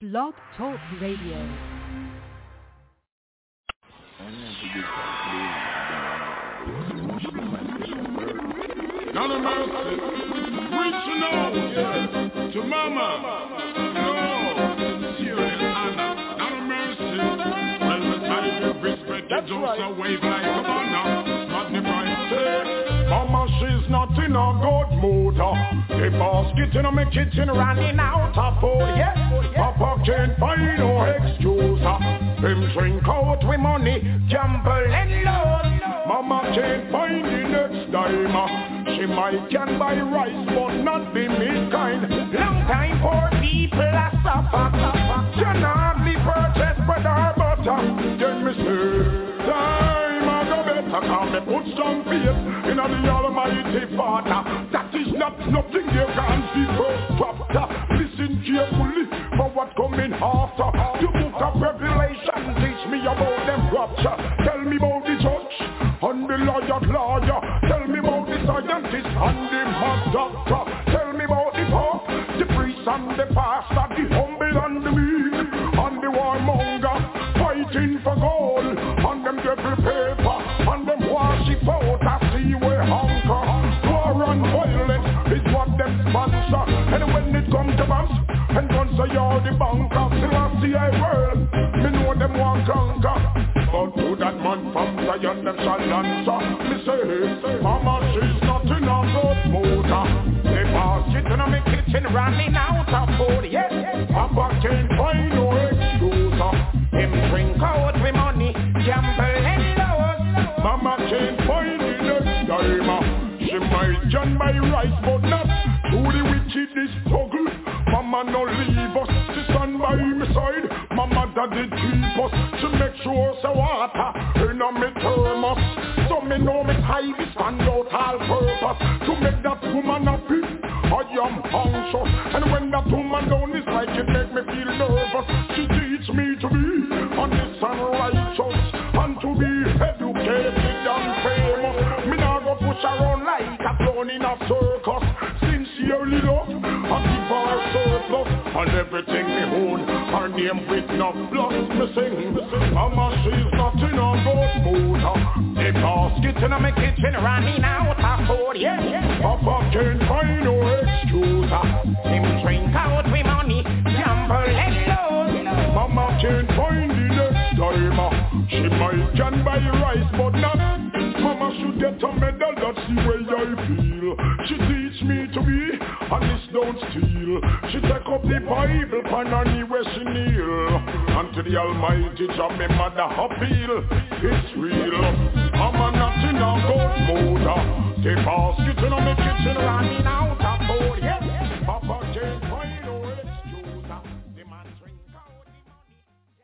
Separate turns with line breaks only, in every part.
Blog Talk Radio.
Not a mercy, reaching out, yeah, to mama, no, serious honor, not a mercy, well, the type of respect, you just a wave like, come on now, magnify, say, mama, she's not in a good mood, the basket in my kitchen running out of food, yeah, papa can't find no excuse, him drink out with money, gamble and load, mama can't find the next dime, she might can buy rice, but not the meat kind. Long time poor people are suffer. Cannot be purchased bread or butter. Then me say, time I go better. Come me put some faith in the Almighty Father. That is not nothing you can see first chapter. Listen carefully for what coming after. The book of Revelation teach me about them rapture. Tell me about the judge and the lawyer. Tell me about the scientist and the mad doctor. Tell me about the pope, the priest and the pastor, the humble and the meek, and the warmonger, fighting for gold, and them devil paper, and them worship out a seaway hunker. War and violence is what them sponsor, and when it comes to bombs, and guns are all the bunker, still I see a world, me know them want conquer. But to that man from Zion, them shall answer. Me say, mama, she's not in a good mood. The basket in my kitchen running out of food. Yeah, papa can't find no excuse. Him drink out with money, gamble and load. Mama can't find the next dime. She might can buy rice, but not to the wickedest struggle. Mama no leave us, she stand by my side. Mama daddy keep us, she make sure so water in a me thermos. So me know me hide stand out all purpose to make that woman happy. I am anxious, and when that woman down is like it make me feel nervous. She teach me to be honest and righteous, and to be educated and famous. Me now go push around like a clown in a circus. Sincerely love, I give her surplus, and everything me own, her name with no blood. Me sing, mama she's not in a good mood. The basket in my kitchen running out of food. Yeah, papa can't find no excuse. Him drink out with money, gamble and load. Mama can't find the next time. She might can buy rice, but not. Mama should get a medal, that's the way I feel. She teach me to be honest, don't steal. She take up the Bible, pan her knee where she kneel. And to the Almighty job, me mother appeal. It's real. Mama not in a good mood. The basket in my kitchen running out of food. Yeah, papa can't find no excuse. The man drink out the money.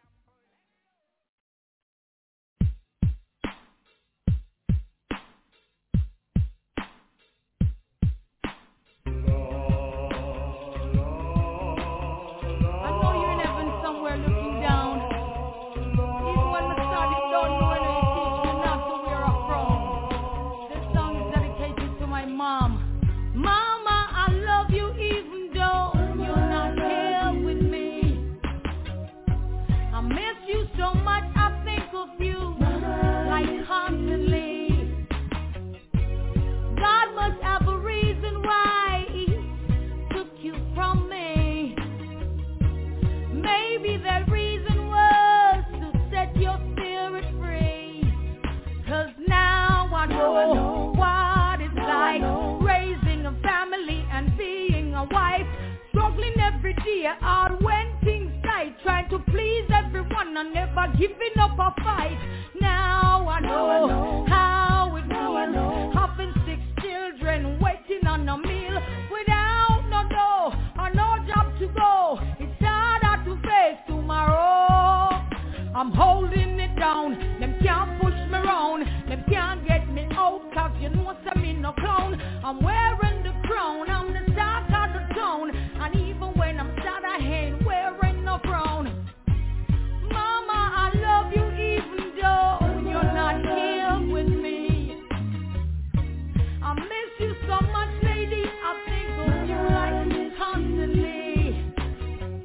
Hard when things tight, trying to please everyone and never giving up a fight. Now I know how it feels, having 6 children waiting on a meal without no dough or no job to go. It's harder to face tomorrow. I'm holding it down, them can't push me round, them can't get me out, cause you know I'm in no clown. I'm wearing the crown, I'm the star of the town, and even when I'm sad I ain't wearing no crown. Mama, I love you even though you're not here with me. I miss you so much, lady, I think of you like constantly.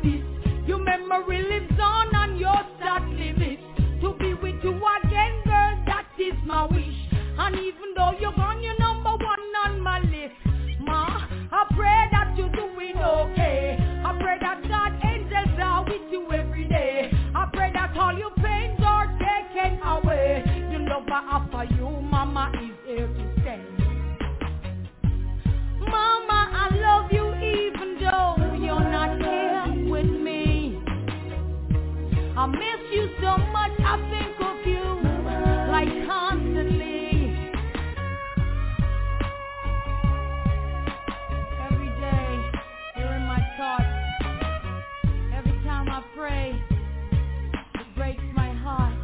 this. Your memory lives on and your start limits. To be with you again, girl, that is my wish. And even though you're gone, you're number one on my list. Ma, I pray that you're doing okay. I pray that God angels are with you every day. I pray that all your pains are taken away. The love I offer you, Mama, is here to stay. Mama, I love you even though you're not here with me. I miss you so much, I think of you like constantly. Every day, you're in my thoughts. Every time I pray, it breaks my heart.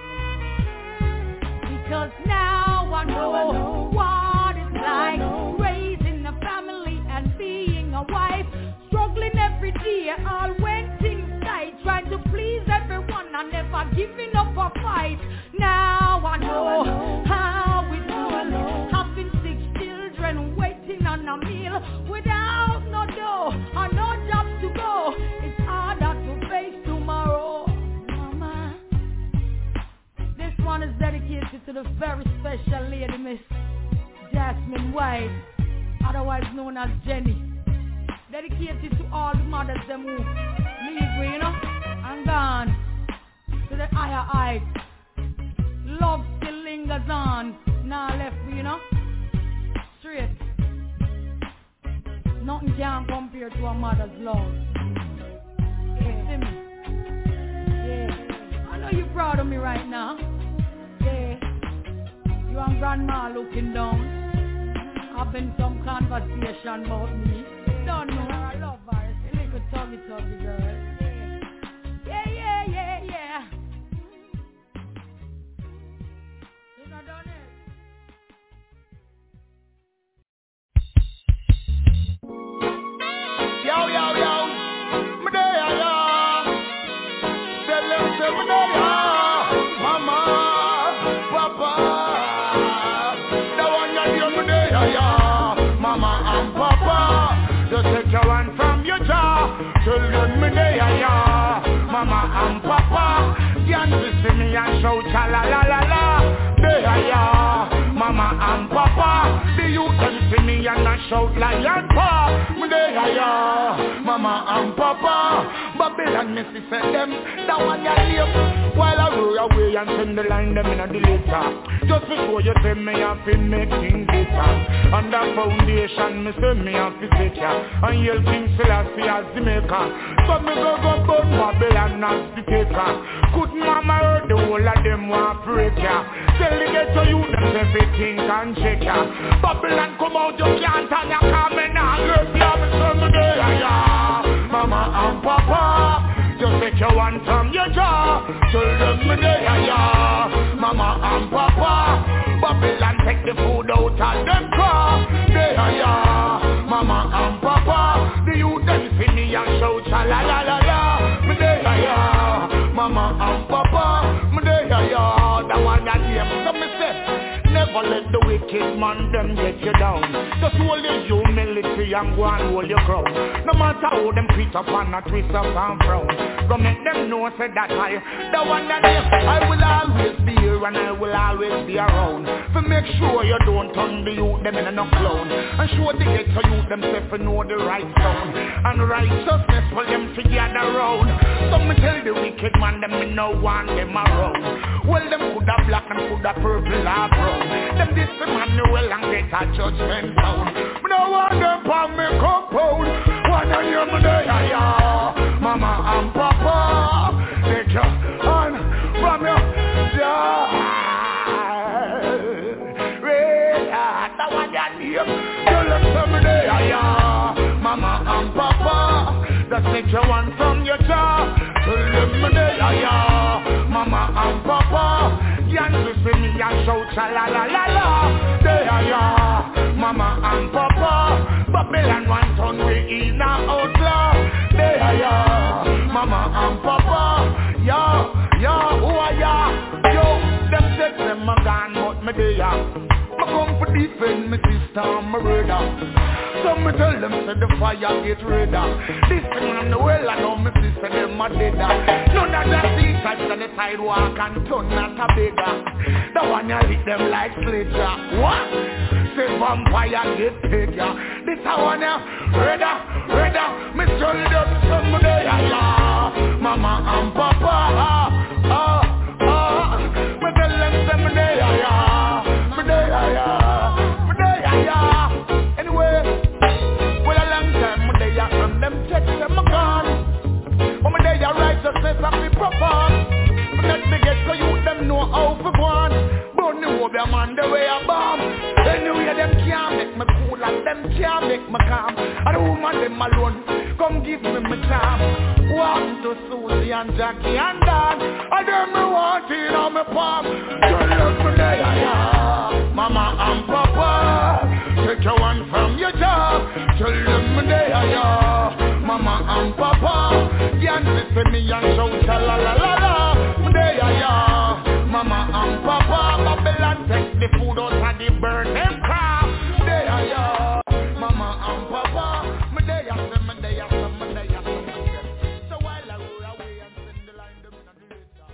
Because now I know what it's like raising a family and being a wife. Struggling every day, all waiting inside, trying to please everyone and never giving up a fight. Now I know how it feels, having 6 children waiting on a meal without no dough or no job to go. It's harder to face tomorrow. Mama, this one is dedicated to the very special lady, Miss Jasmine White, otherwise known as Jenny. Dedicated to all the mothers them who leave me, you know, and gone to the higher heights. Love still lingers on. Now left me, you know, straight. Nothing can compare to a mother's love. Yeah, see me? Yeah. I know you're proud of me right now. Yeah. You and grandma looking down. Having some conversation about me. Don't know her, I love her. It's a little tuggy girl. Yeah. You not done it.
Yo, me there, yo. Tell them, say me there, yo. Mama, Papa, the one that you me there, yo. Mama and Papa, just take your hand from your jaw. Tell them me there, yo. Mama and Papa, can't you see me and shout cha la la la la. There, yo. Mama and Papa, the youth can see me and I shout lion paw. Me there, yo. Mama and Papa, Babylon missy said them, that one ya live. While I roll away and send the line them in a deleter. Just before you tell me I feel make things better. On that foundation me say me have to take ya. And yell King Selassie as the maker. So me go burn Babylon as the taker. Could mama heard the whole of them want break ya. Tell the ghetto you that everything can shake ya. Babylon come out you can't and you coming out. Girl, yeah, me say me there, yeah. Mama and Papa, just take your one from your jaw. Tell them me there, yeah. Mama and Papa, Babylon take the food out of them car. There, yeah. Mama and Papa, the youth them see me and shout cha la la la la. Me there, yeah. Mama and Papa, me there, yeah. That one that name, so me say, never let the wicked man them get you down. Just hold your humility and go and hold your crown. No matter how them creep up and a twist up and frown. Go make them know say that I, the one that I will always be here and I will always be around. To make sure you don't turn the youth them in a clown. And show the ghetto youth themselves to know the right sound. And righteousness for them to gather round. So me tell the wicked man them me no want them around. Well them coulda black and coulda purple or brown. Them this Emmanuel and get a judgment down. Me no want them for me compound. Wanna hear me there, yeah. Mama and Papa, take your hand from your child. That one that name. Tell them to me there, yeah. Mama and Papa, just take your one from your jaw. Tell them me there, yeah. Mama and Papa, can't you see me and shout cha la la la la. There, yeah. Mama and Papa, Babylon one ton we in a outlaw. There, yeah. Mama and Papa, yeah, who are ya? Yo, them said them a gone but me there. Me come for defend me sister and my brother. So me tell them say the fire get redder. This thing on the well I know me sister them a deader. None of the secrets on the sidewalk and turn not a beggar. The one you lick them like sledger. What? Say vampire get bigger. This a one ya redder. Me tell them someday ya mama and papa. Me tell them someday ya. Me day ya. Anyway, well a long time me day ya and them checks them a gone. Oh me day ya righteousness and me proper. Me let me get so you them know how to go on. Burn the whole man the way I bomb. Anyway them can't make me cool and them can't make me calm. And the woman them alone come give me my time. Walk to Susie and Jackie and Dan. And them me want it on my palm. Tell them me day ya, mama and papa. Take your one from your job. Tell them me day ya, mama and papa. Yancy say me and shout la la la la. Me day ya, mama and papa. Babylon take the food out and the burn them crap. Day ya, mama and papa. Me day ya, me day ya, me day ya. So while I roll away and send the line them in the later.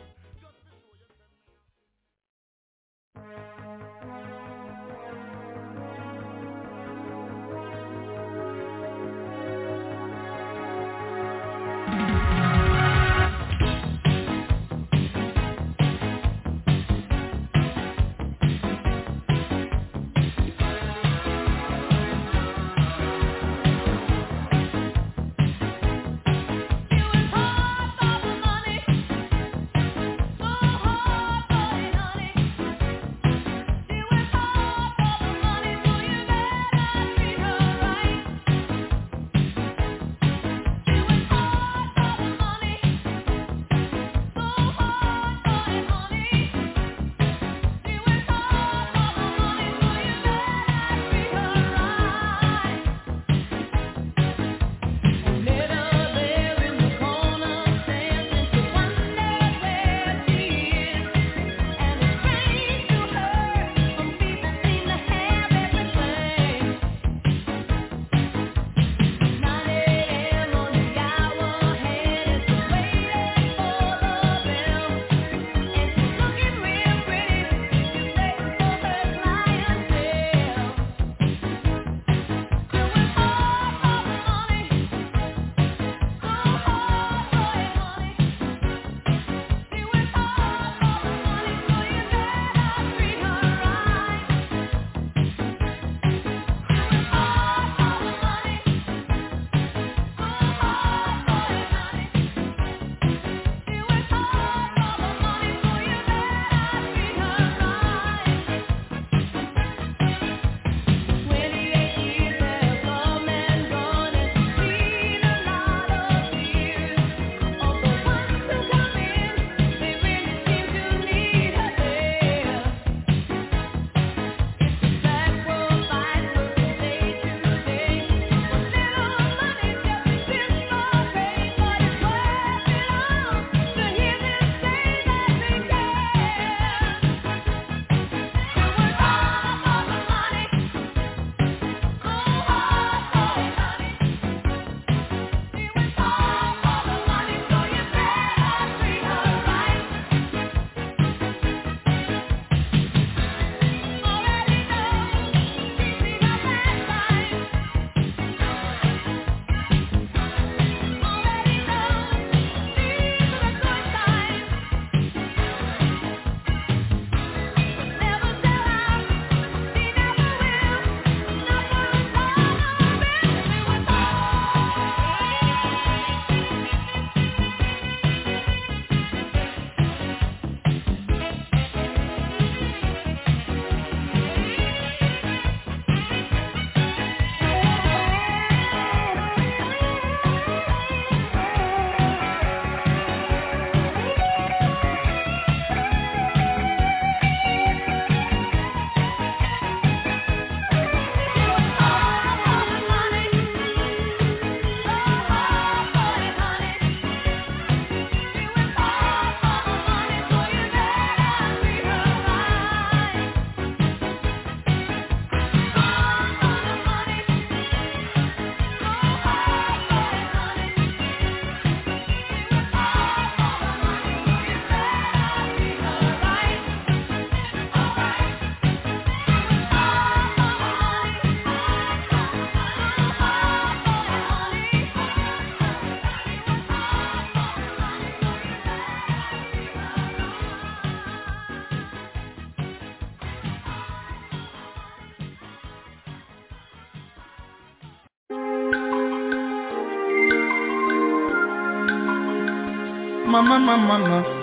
Mama, mama,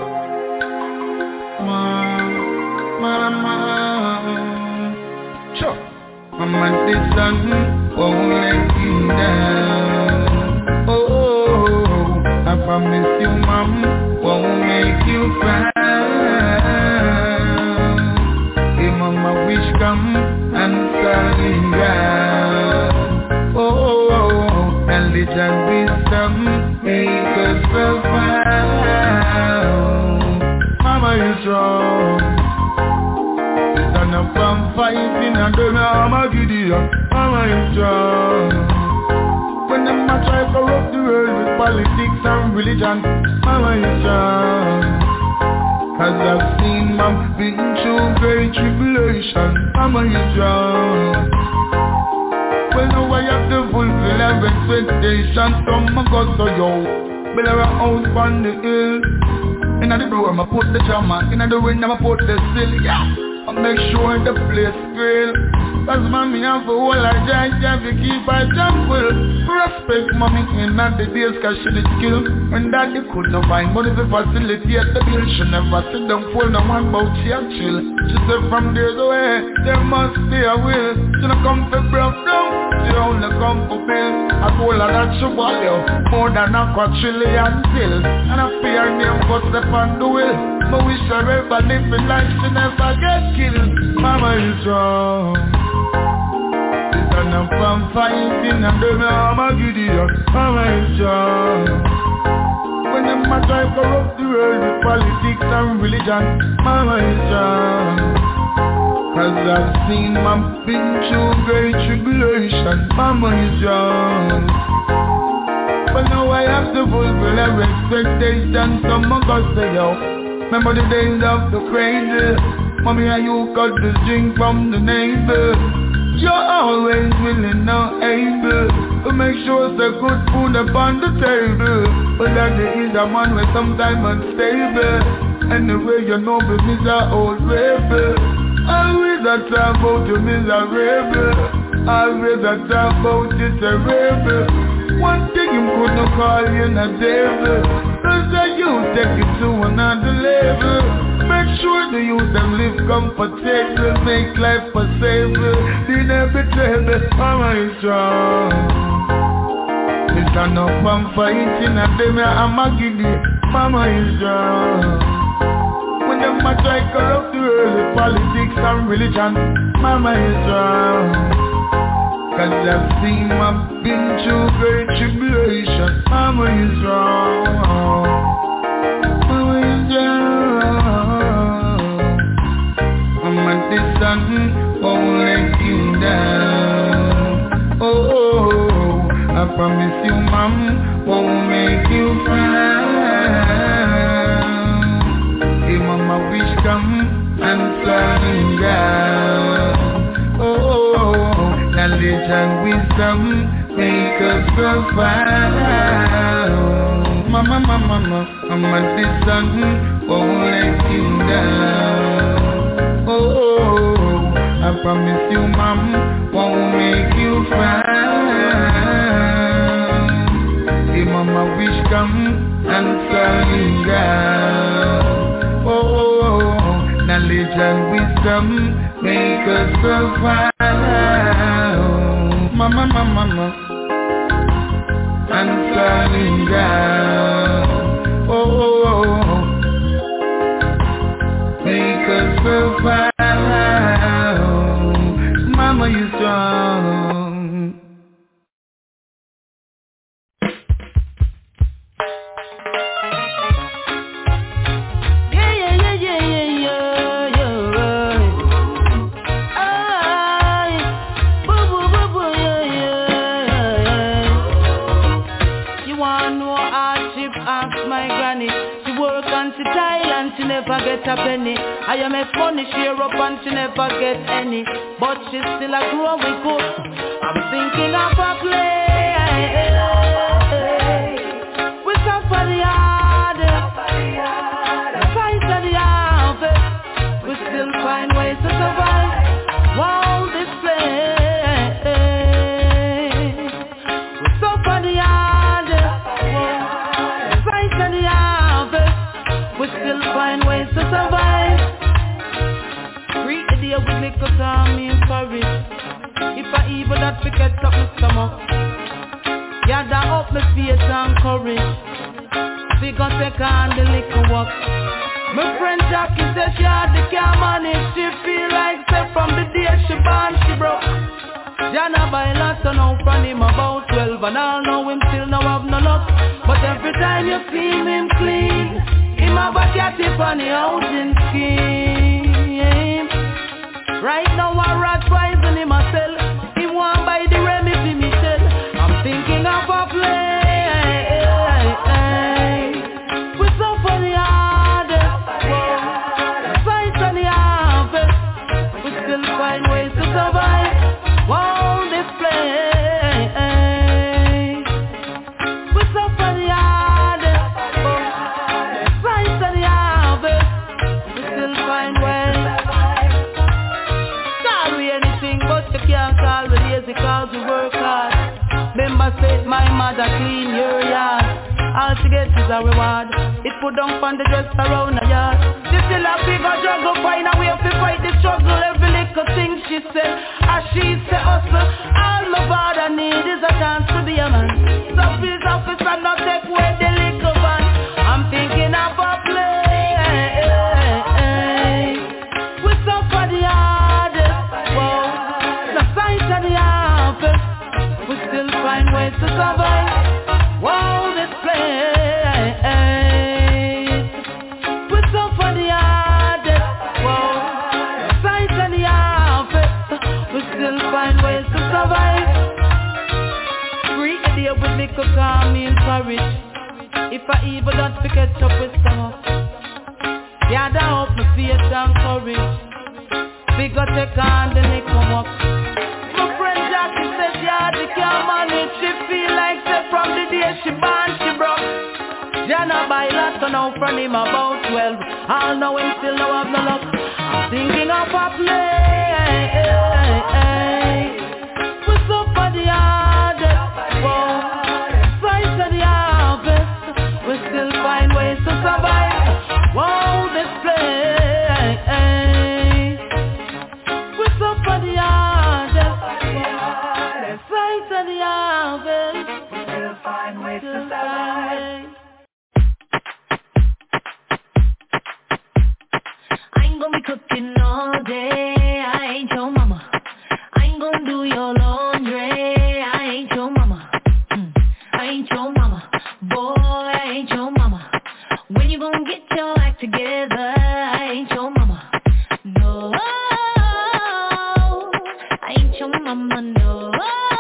mama. Sure. Mama, this sun won't let you down. Oh, I promise you, Mom, won't make you cry. Hey, Mama, wish come and starting down. Oh, knowledge and wisdom make us profound. Mama, you strong. Stand up and fighting and do me, I'm a Gideon. Mama, you strong. When them a try to corrupt the world with politics and religion, Mama, you strong. Cause I've seen Mom been through great tribulation, Mama, you strong. Well, now I have to fulfill every expectation. Some a go so yo, build a house on the hill. Inna the door I'ma put the drama, inna the wind I'ma put the sill, yeah. I make sure the place grill. Cause mommy have a whole lot of giant to keep her tranquil. Respect mommy in the days cause she did skill. When daddy could not find money to facilitate the bill, she never sit down full no one about she and chill. She said from days away, there must be a will. She don't come for broke down, she only come for bill. I told her that she value more than a quadrillion bill. And I fear name go step on the wheel. But wish her ever live in life, she never get killed. Mama is strong. Stand up and fighting and do me, I'm a Gideon. Mama is strong. When them a try to corrupt the world with politics and religion, Mama is strong. Cause I've seen Mom been through great tribulation, Mama is strong. But now I have to fulfill every expectation. Some of us say yo, remember the days of the crazy. Mommy and you got the drink from the neighbor. You're always willing or able to make sure there's good food upon the table. But that there is a man with sometimes unstable. Anyway, you know me, Mr. Old Rebel. Always I talk about you, miserable. Always I talk about you, terrible. One thing you couldn't call you a devil. Cause you take it to another level. Make sure the youth them live comfortable. Make life possible. They never table. Mama is strong. They stand up and fighting and them I'm a giddy. Mama is strong. When them a try corrupt the world with politics and religion, Mama is strong. Cause I've seen Mom been through great tribulation, Mama is strong. Mama is strong. Mama, this sun won't let you down. Oh, I promise you, Mom, won't make you frown. Hey, Mama, wish come and falling down. Oh, knowledge and wisdom make us profound. Mama, mama, mama, this sun won't let you down. Oh, I promise you, Mom, won't make you frown. Hey, Mama, wish come and falling down. Oh, knowledge and wisdom make us profound. Mama, mama, mama, and falling down. Oh, make us profound. Mama, you strong.
She never get a penny. I am a money share up and she never get any. But she's still a growing cook. I'm thinking of a play. We suffer the hard. We fight for the harvest. We still find ways to survive. Wow, this place. We suffer the hard. We fight for the harvest. courage. We gon' take on the liquor walk. My friend Jackie said she had the car money. She feel like say from the day she born she broke. Jana buy lots and now from him about 12. And I know him still no have no luck. But every time you see him clean, him have a catty on the housing scheme. Right now I rat poison him myself. He want buy the Remy for me tell. I'm thinking of a play. We suffer the hardest, the fight and the harvest. We still find ways to survive. Won't this place? We suffer the hardest, the fight and the harvest. We still find ways. Call we anything, but you can't call we lazy 'cause we work hard. Remember say my mother clean your yard. All she gets is a reward. It put down on the dress around the yard. She still a bigger juggle, find a way to fight the struggle. Every little thing she said, as she said hustle. All my father need is a chance to be a man. So please officer not take away the little van. I'm thinking of a play. We suffer the hardest, whoa. The fight and the harvest. We still find ways to survive. Whoa, this place. We suffer the hardest. Whoa, the fight and the harvest. We still find ways to survive. Free idea with me could calm me in courage. If I evil don't catch up with some up. Yeah, that hope me faith and courage. We got take on the neck and walk. My friend Jackie said yeah, the car money. She feel like say from the day she born she broke. Jana buy lots and now from him about 12. I'll know him still no have no luck. I'm thinking of a play. We suffer the hardest, whoa. Fight and the harvest. We still find ways to survive. Whoa, this place. We suffer the hardest, fight and the harvest. We still find ways to survive.
I ain't gonna be cooking all day. I ain't your mama. I ain't gonna do your laundry. I ain't your mama. I ain't your mama. Boy, I ain't your mama. When you gonna get your act together? I ain't your mama. No, I ain't your mama. No,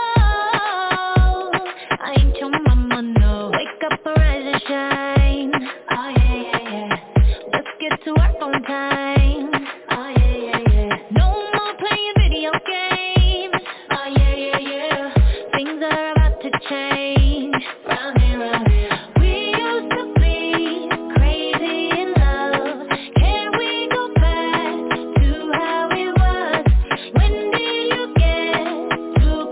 I ain't your mama. No. Wake up, arise and shine. Oh yeah, yeah, yeah. Let's get to work on time. Oh yeah, yeah, yeah. No more playing video games. Oh yeah, yeah, yeah. Things are about to change. Round here, round here. We used to be crazy in love. Can we go back to how it was? When did you get too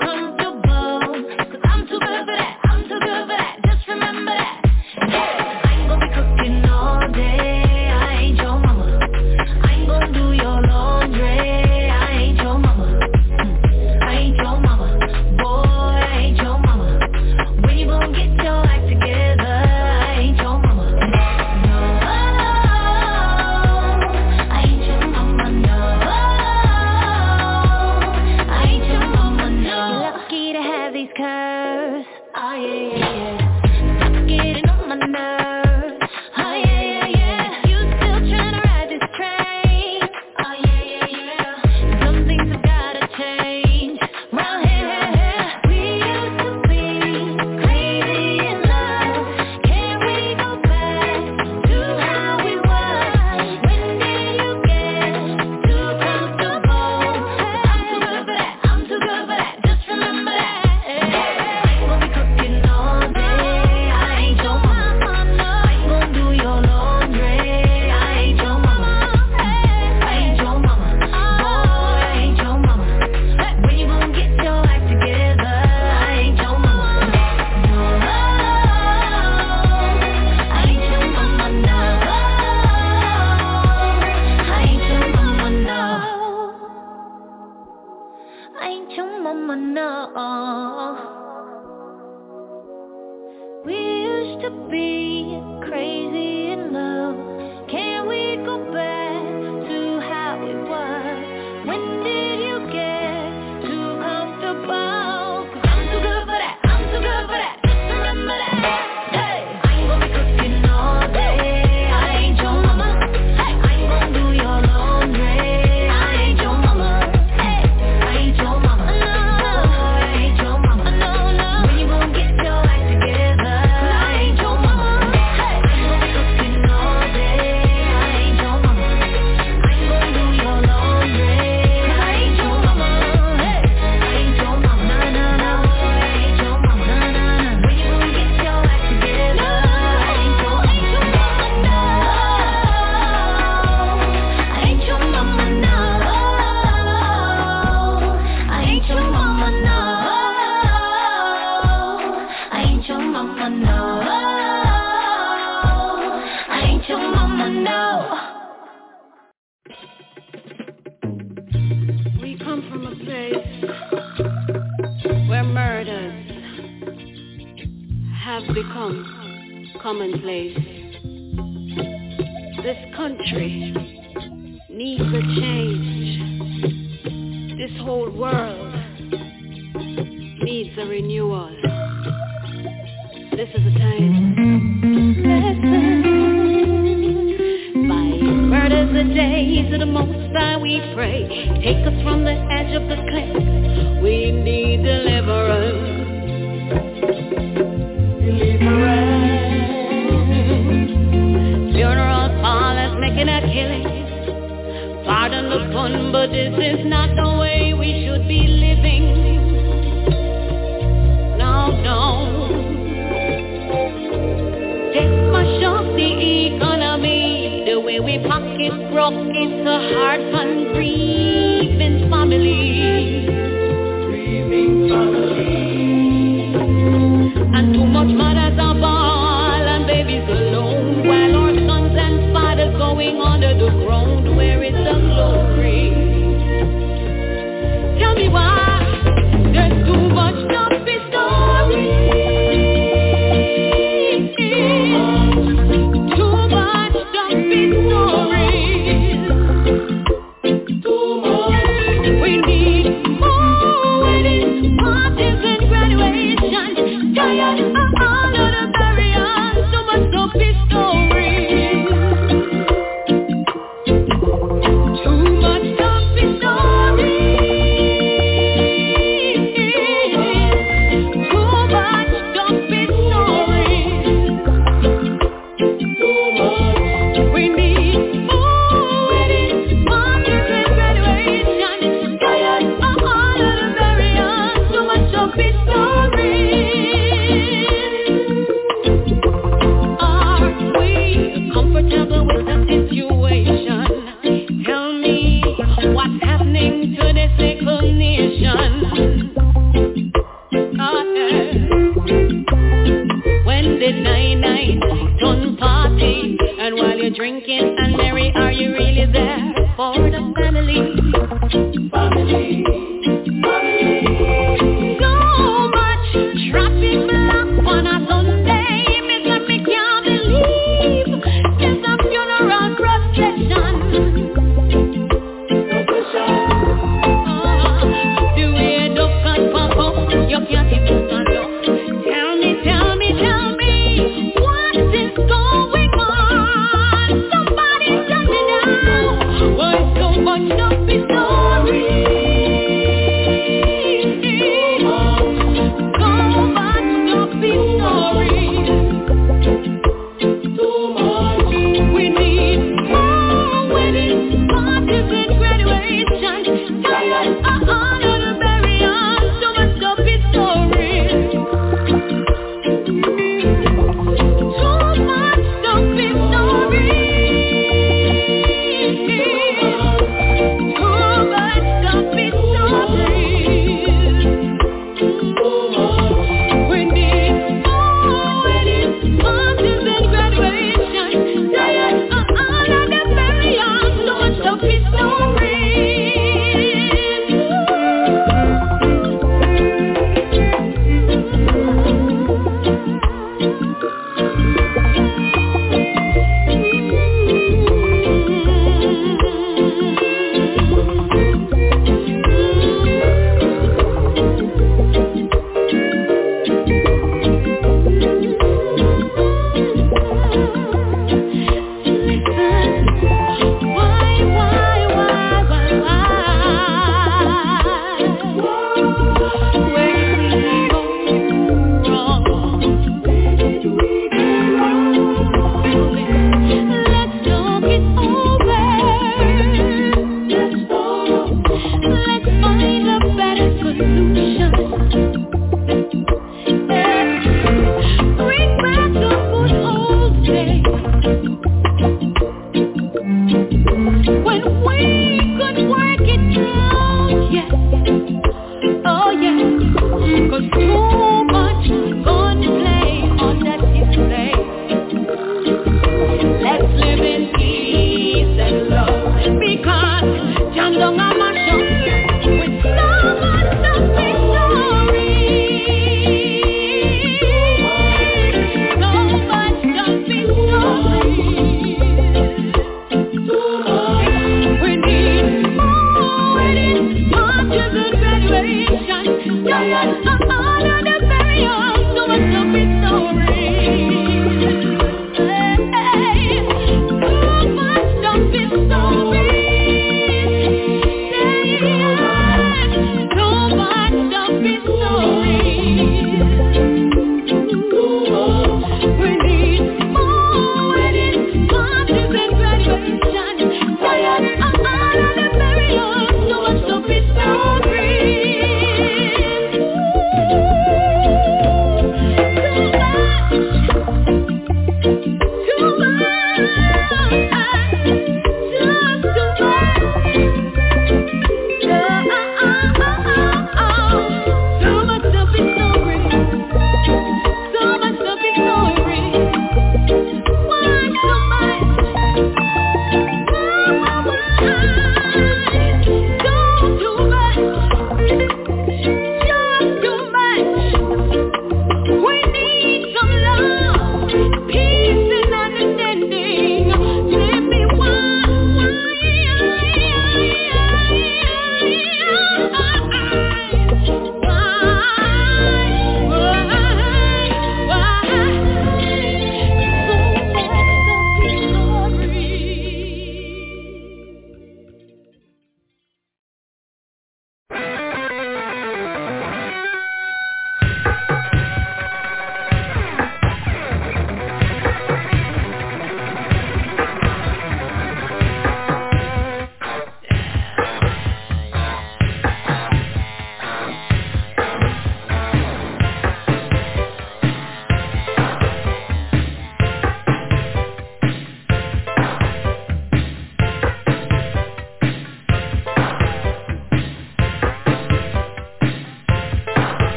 mama know.
We come from a place where murders have become commonplace. This country needs a change. This whole world needs a renewal. This is the time. By murders a day to the Most High we pray. Take us from the edge of the cliff. We need deliverance. Funeral parlors making a killing. Pardon the pun, but this is not the way we should be living. No, no. Death mash up the economy. The way we pocket broke, it's a hard fun grieving family. Grieving family. And too much mothers are born and babies alone, while our sons and fathers going under the ground where it's a glory. Tell me why there's too much stuffy stories. Too much stuffy stories. Too much. We need more weddings, parties and graduations. Tired of all of the barriers. Too much stuffy stories. Too much stuffy stories. Too much stuffy stories. Too much. We need more weddings, parties and graduations. Tired of all of the barriers. Too much stuffy stories. Are we comfortable with the situation? Tell me what's happening to this little nation. When did 9/9 turn party? And while you're drinking and merry, are you really there for the family? Family. So much traffic block on a Sunday, Mr. Me can't believe there's a funeral procession. The way the cut pop up, you can't even stand up. Tell me, what is going on? Somebody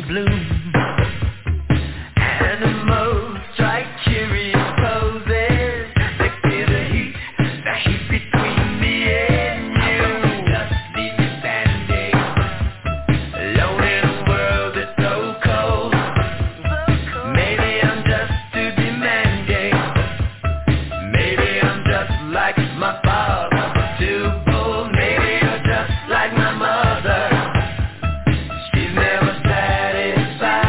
bloom. Animals try curious poses. They feel the heat between me and you. Just leave me standing, alone in a world that's so cold. Maybe I'm just too demanding. Maybe I'm just like my father, too bold. Maybe you're just like my mother. She's never satisfied.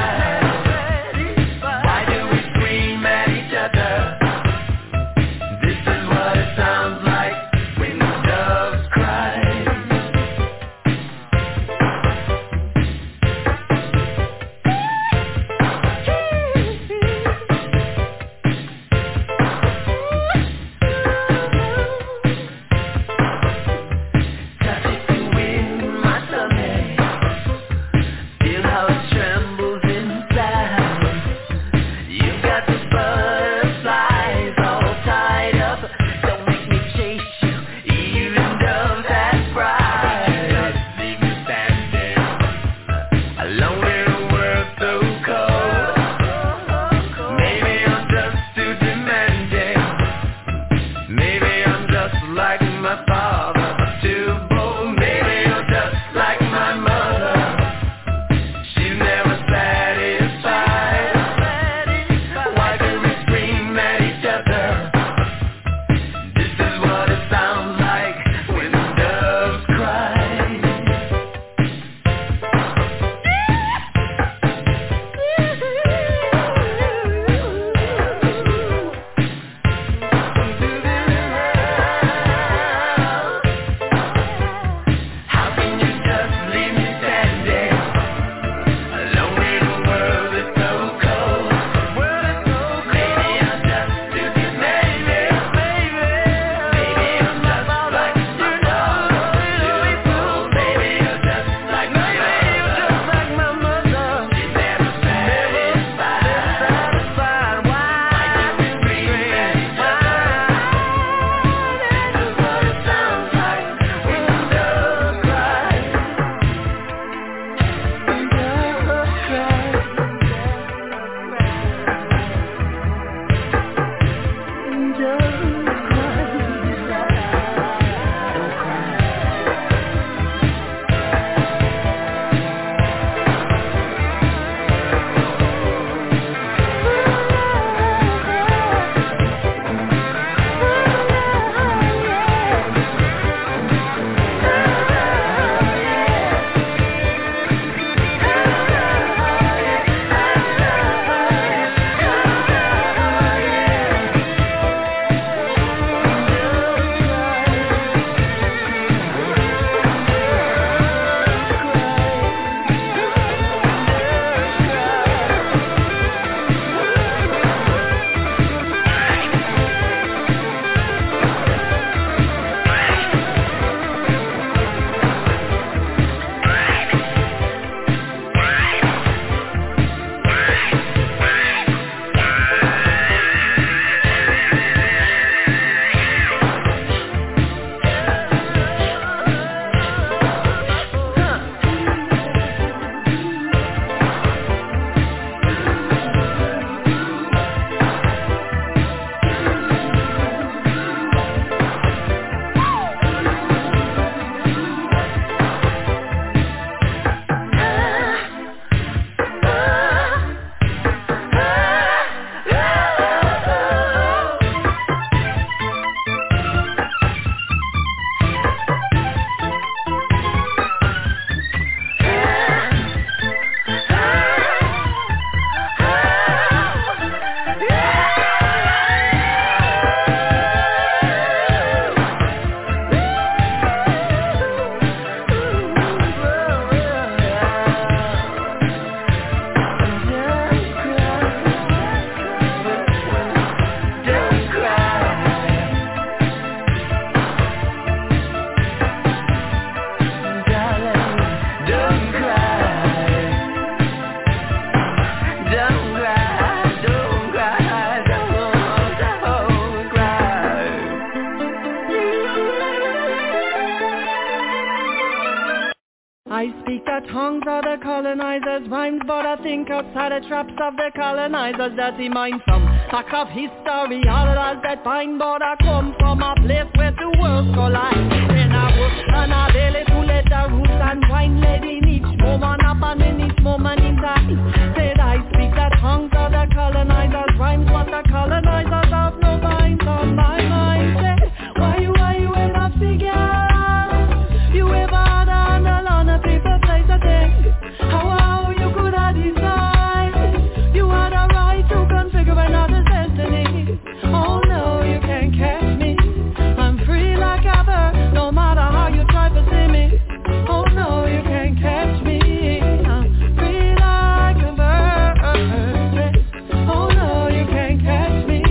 the tongues of the colonizers, rhymes but I think outside the traps of the colonizers. Dirty mind from back of history, all of us that find but I come from a place where the worlds collide. Then I work and I daily to let the roots and wine led in each moment up and in each moment in time. Said I speak the tongues of the colonizers, rhymes but the colonizers have no minds on my mind. Say, why you ever figure? You ever had a lot of people place a thing? How you could have decided you had a right to configure another destiny. Oh no, you can't catch me. I'm free like a bird, no matter how you try to see me. Oh no, you can't catch me. I'm free like a bird. Oh no, you can't catch me.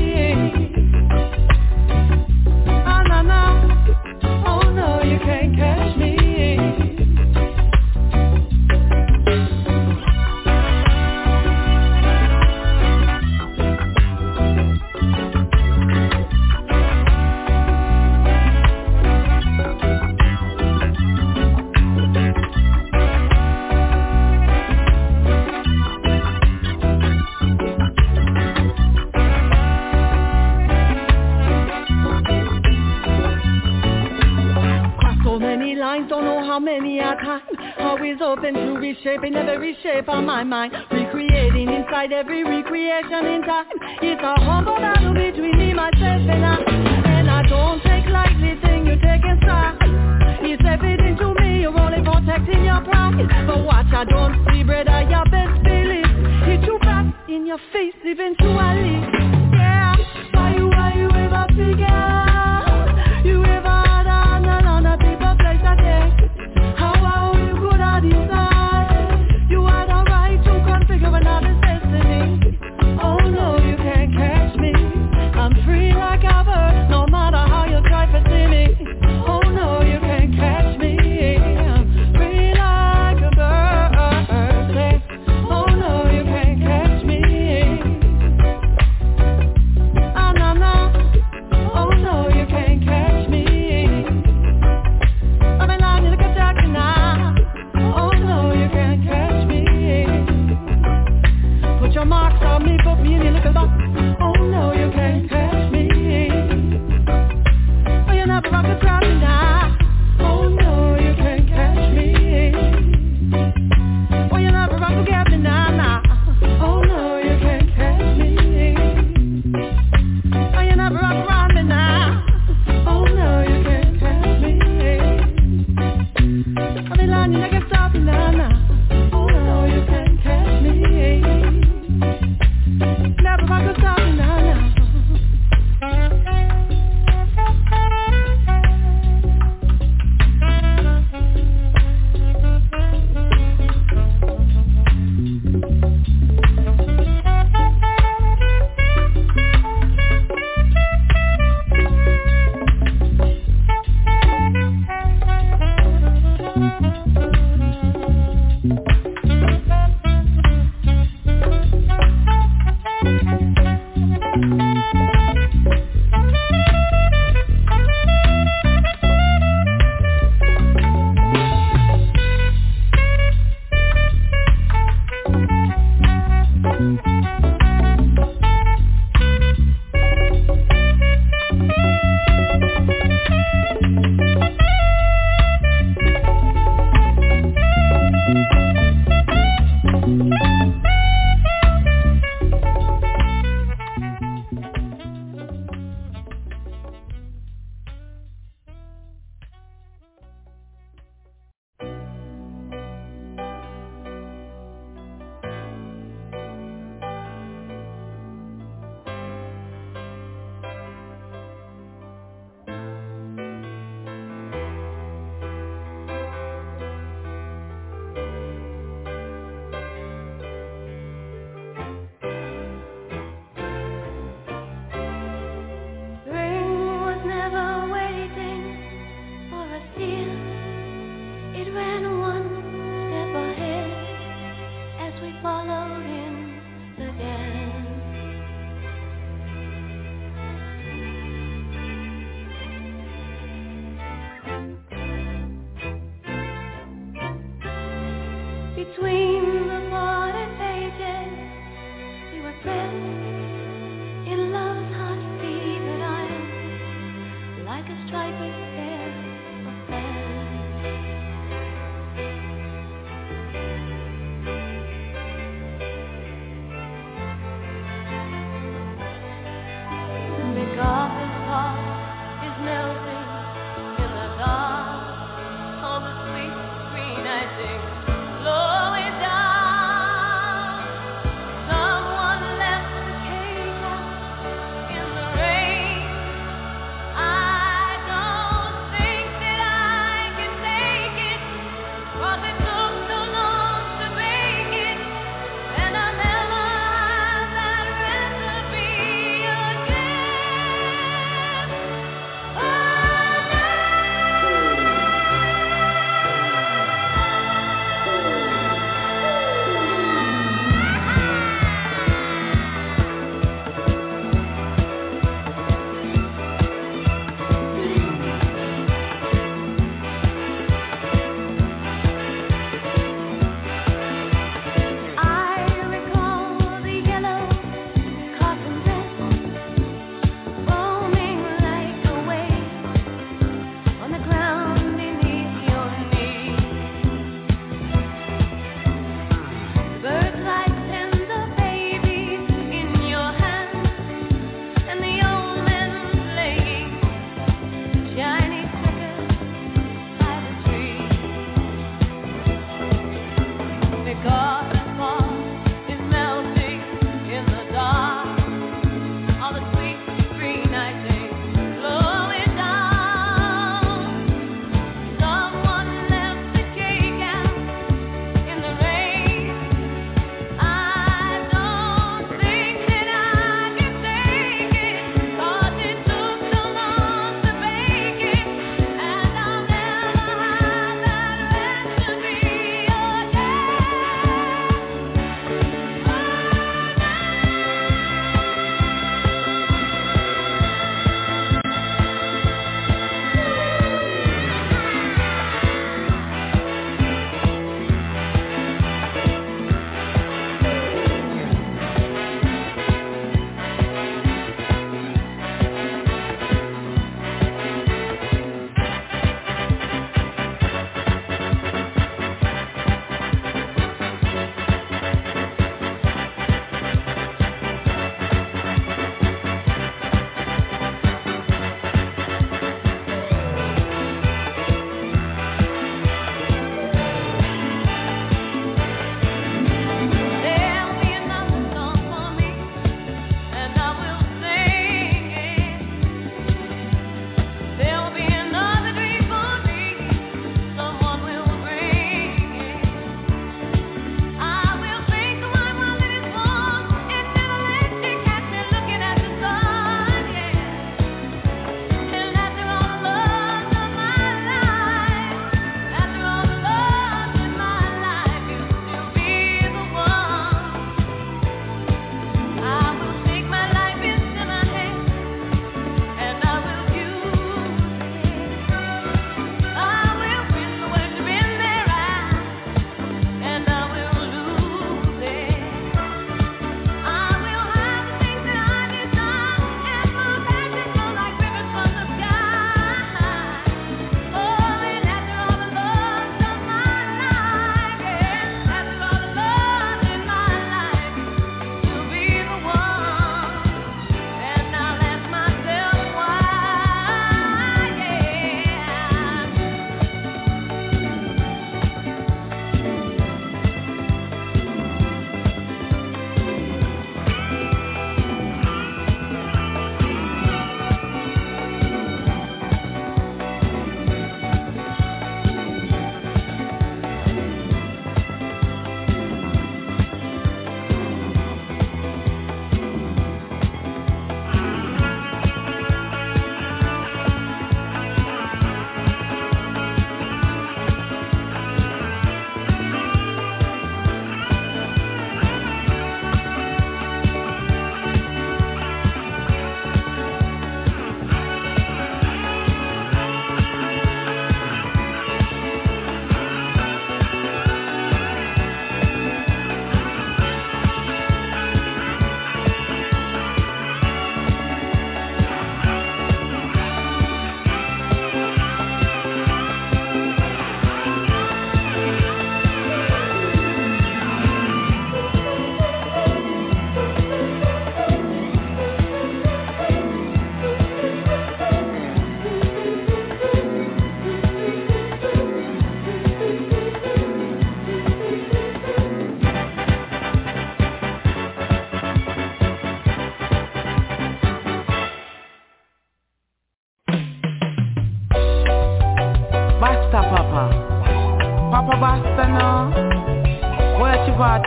Ah, nah, nah. Oh no, you can't catch me. Don't know how many a time. Always open to reshaping every shape of my mind. Recreating inside every recreation in time. It's a humble battle between me, myself and I. And I don't take lightly thing you take inside. It's evident to me you're only protecting your pride. But watch, I don't see bread at your best feeling. Hit you back in your face eventually. Yeah, why you ever figure? You ever had a people place a day? How you could have decided you had a right to configure another destiny? Oh no, you can't catch me. I'm free like a bird, no matter how you try to see me. Oh no, you can't catch me. I'm free like a bird. Say, oh no, you can't catch me. Ah, nah, nah. Oh no, you can't catch me. I'm in line like a duck now. Oh no, you can't catch me. Put your marks on me, put me in your little box. Oh no, you can't catch me. Oh, you never rock a crowd now. Oh no, you can't catch me. Oh, you never rock a gap now, nah. Oh no, you can't catch me. Oh, you never rock around me now. Oh no, you can't catch me. I'm in line, you never stop me now, nah. Oh no, you can't catch me. Never rock a stop me now, nah.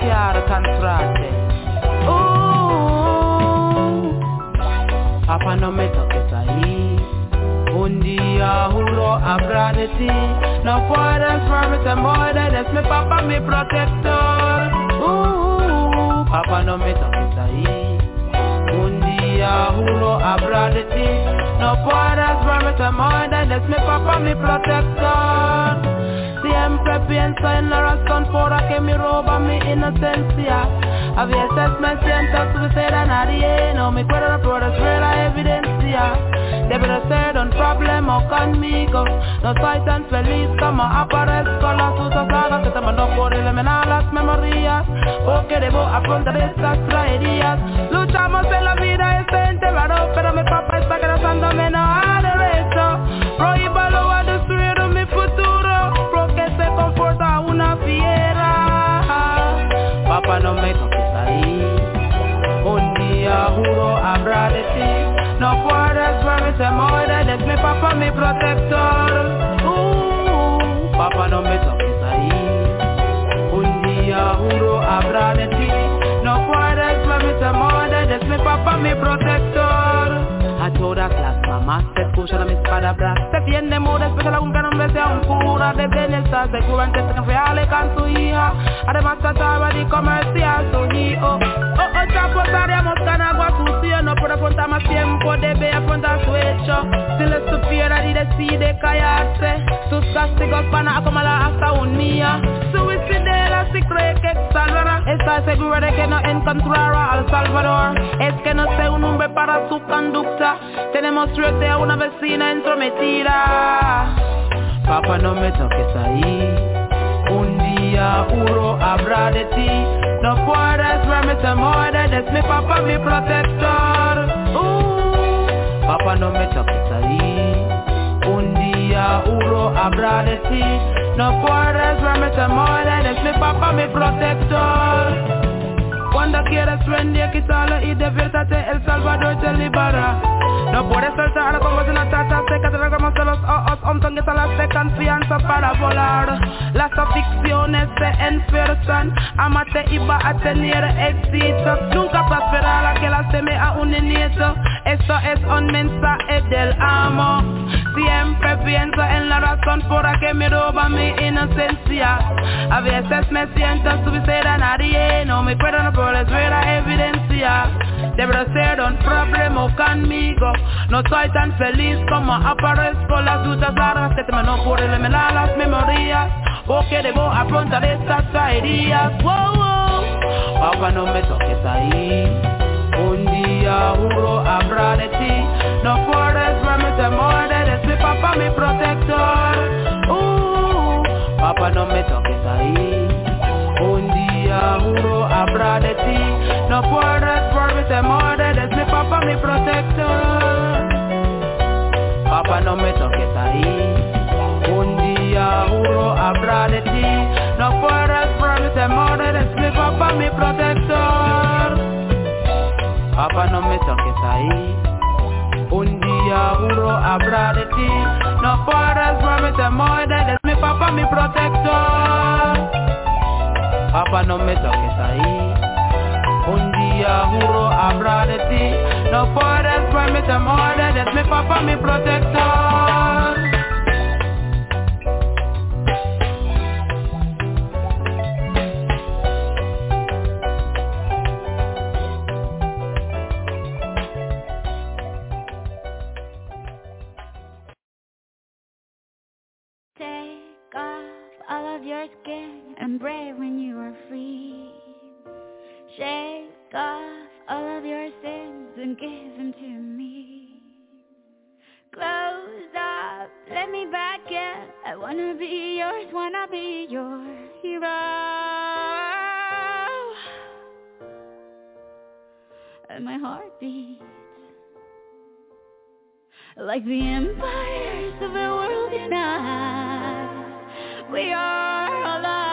chiaro cantrate. Papa no me toques ahí. Un día juro habrá de ti. No puedes verme temor, eres mi papá, mi protector. Papa no me toques ahí. Un día juro habrá de ti. No puedes verme temor, eres mi papá, mi protector. Siempre pienso en la razón por la que me roba mi inocencia. A veces me siento suicida a nadie. No me puedo por ver la evidencia. Debe ser un problema conmigo. No soy tan feliz como aparezco. Las sucias que te mando por eliminar las memorias. Porque debo afrontar estas tragedias. Luchamos en la vida, este enterrado. Pero mi papá está cazándome, no a derecho. Prohíbo a destruir mi futuro. Porque se comporta una fiera. Papá no me toques ahí. Un día juro habrá de ti. No puedes verme temor, eres mi papá, mi protector. Papá no me toques ahí. Un día juro habrá de ti. No puedes verme temor, eres mi papá, mi protector. A todas las mamás te escuchan mis palabras. Se tiende muda, especial aunque no me sea un cura. De bienestar seguro antes de que reale con su hija. Además trataba de comerciar su hijo. Ya pasaríamos con agua sucia. No puede afrontar más tiempo, debe afrontar su hecho. Si le supiera y decide callarse, sus castigos van a acumular hasta un día. Suicidera si cree que salvará. Está segura de que no encontrará al Salvador. Es que no sea un hombre para su conducta. Tenemos suerte a una vecina entrometida. Papá no me toques ahí. Un día juro habrá de ti. No puedes verme temor, eres mi papá, mi protector. Papá no me toques ahí. Un día juro habrá de ti. No puedes verme temor, eres mi papá, mi protector. Cuando quieres rendir, quítalo y diviértate, El Salvador te libera. No puedes saltar como si una tata seca. Te regamos de los ojos, ontongues a las de confianza para volar. Las aficiones se enfuerzan. Amate y va a tener éxito. Nunca prosperará que la seme a un nieto. Esto es un mensaje del amo. Siempre pienso en la razón por la que me roba mi inocencia. A veces me siento suicida a nadie. No me puedo por ver la evidencia. Debe ser un problema conmigo. No soy tan feliz como aparezco. Las luchas largas que te mando por eliminar las memorias. Porque debo afrontar estas tragedias. Papá no me toques ahí. Un día juro habrá de ti. No puedes verme temor, eres mi papá, mi protector. Papá no me toques ahí. Un día juro habrá de ti. No puedes verme temor, eres mi papá, mi protector. Papá no me toques ahí. Un día juro habrá de ti. No puedes verme temor, eres mi papá, mi protector. Papá no me toques ahí. Un día juro habrá de ti. No puedes verme temor, eres mi papá, mi protector. Papá no me toques ahí. Un día juro habrá de ti. No puedes verme temor, eres mi papá, mi protector.
And brave when you are free. Shake off all of your sins and give them to me. Close up, let me back in. I wanna be yours, wanna be your hero. And my heart beats like the empires of the world unite. We are alive.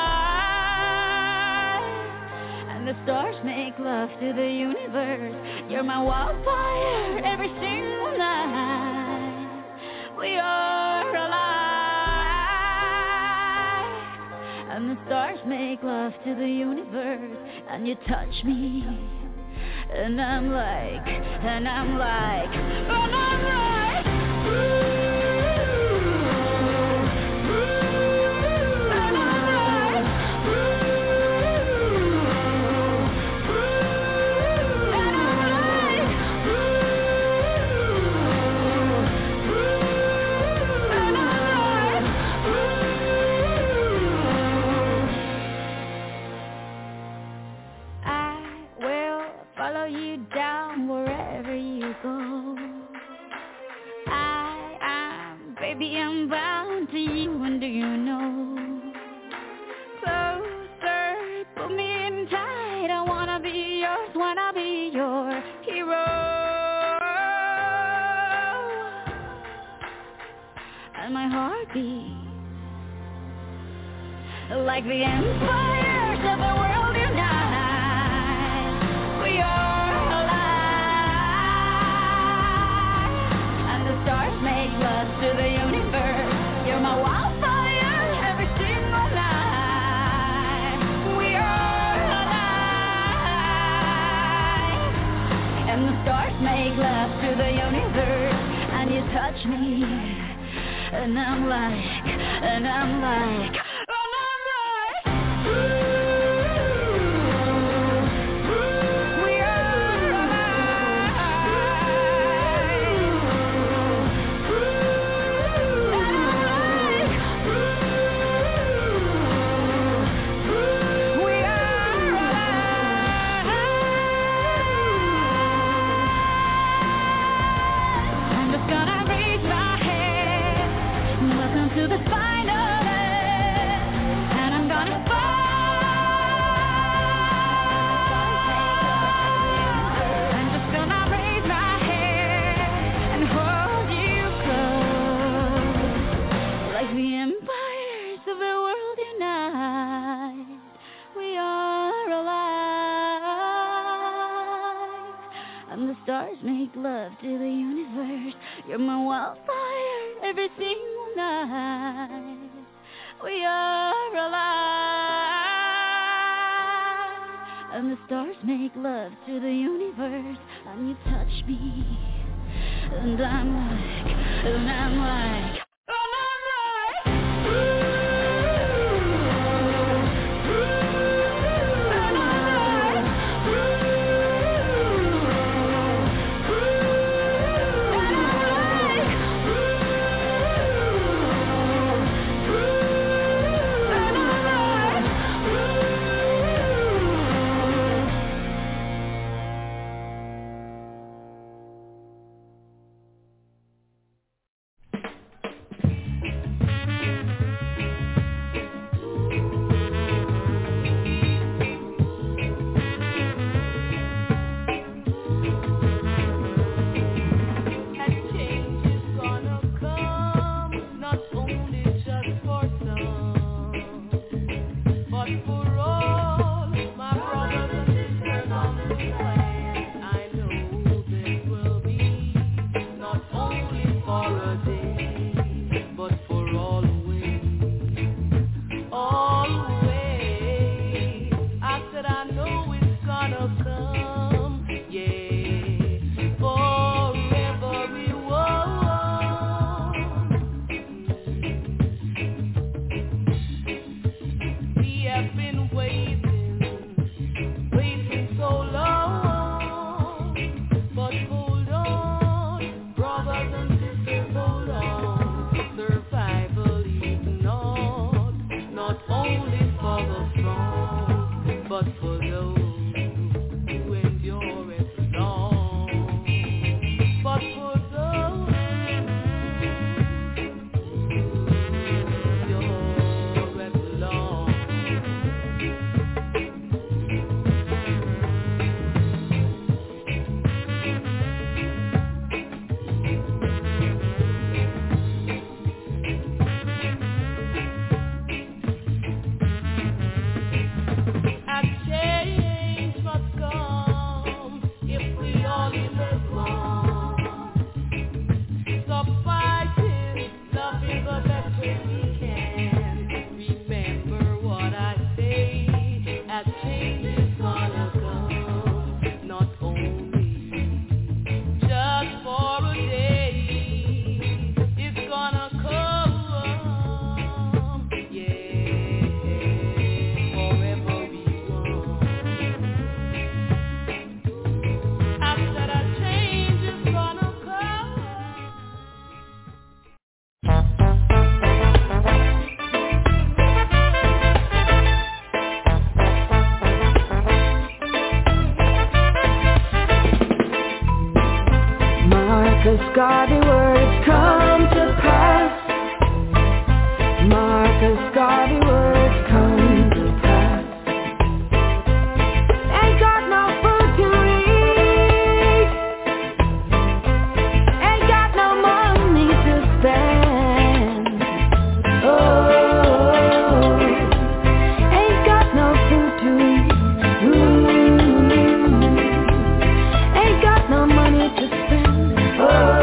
The stars make love to the universe. You're my wildfire every single night. We are alive. And And the stars make love to the universe, and you touch me, and I'm like, follow you down wherever you go. Baby, I'm bound to you, and do you know? Closer, put me in tight. I wanna be yours, wanna be your hero. And my heart beats like the empires of the world unite. We are alive, and the stars make love to the universe. You're my wildfire every single night. We are alive, and the stars make love to the universe. And you touch me, and I'm like. To the final end, and I'm gonna fall. I'm just gonna raise my head and hold you close. Like the empires of the world unite, we are alive, and the stars make love to the universe. You're my wildfire every single night. We are alive, and the stars make love to the universe. And you touch me, and I'm like.
Marcus Garvey words come to pass. Marcus Garvey words come to pass. Ain't got no food to eat. Ain't got no money to spend. Oh, ain't got no food to eat. Ain't got no money to spend. Oh.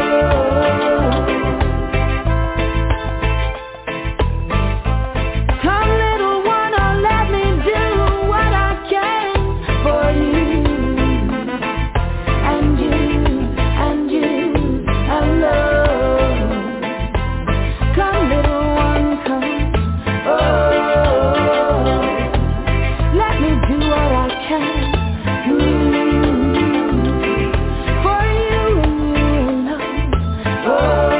Come little one, oh, let me do what I can for you. And you, and you, and love. Come little one, come. Oh, let me do what I can. For you and you alone. Oh,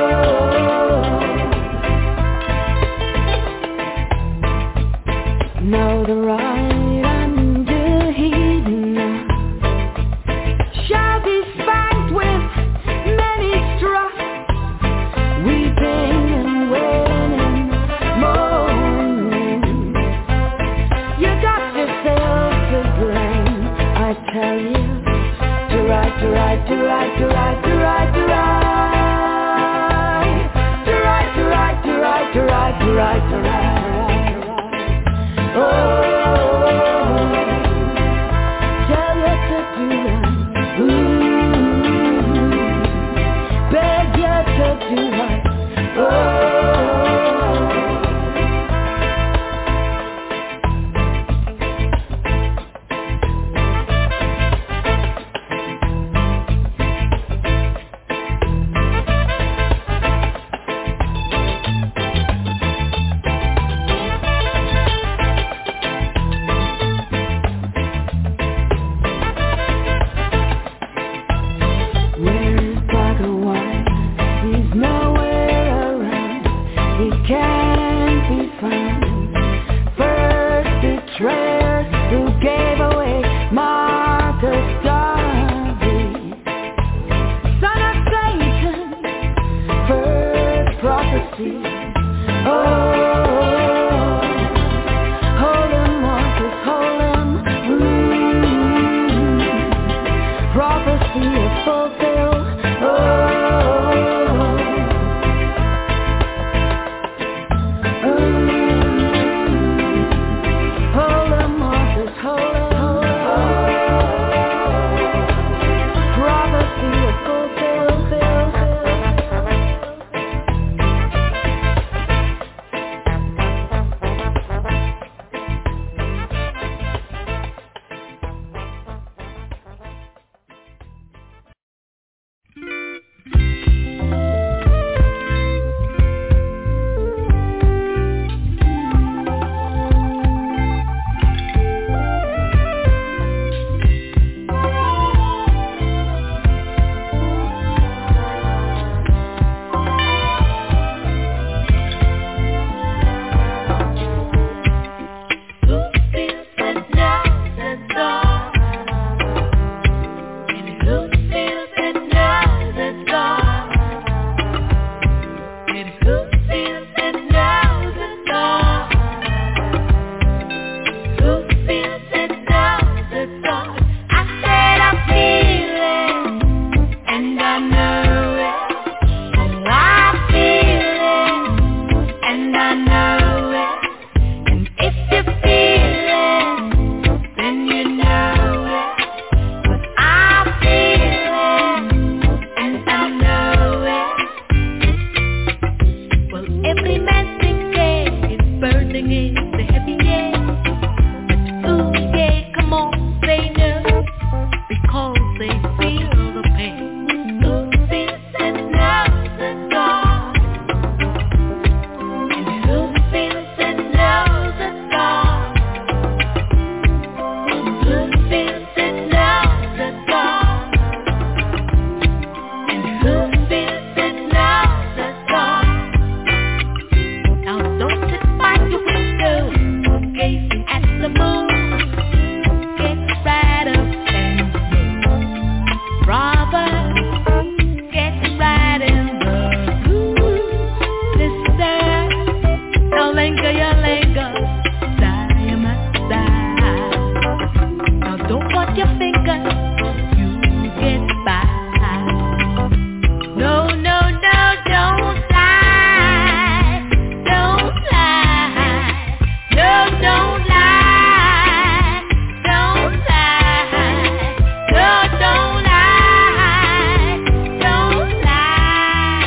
now the right and the hidden shall be spanked with many strokes, weeping and wailing and mourning. You got yourself to blame, I tell you. To right, to right, to right, to right, to right, to right. To right, to right, to right, to right, to right, to right. Oh, tell you to do right. Beg you to do right. Oh.
your fingers, you get by. No, no, no, don't lie. Don't lie. No, don't lie. Don't lie. No, don't lie. Don't lie.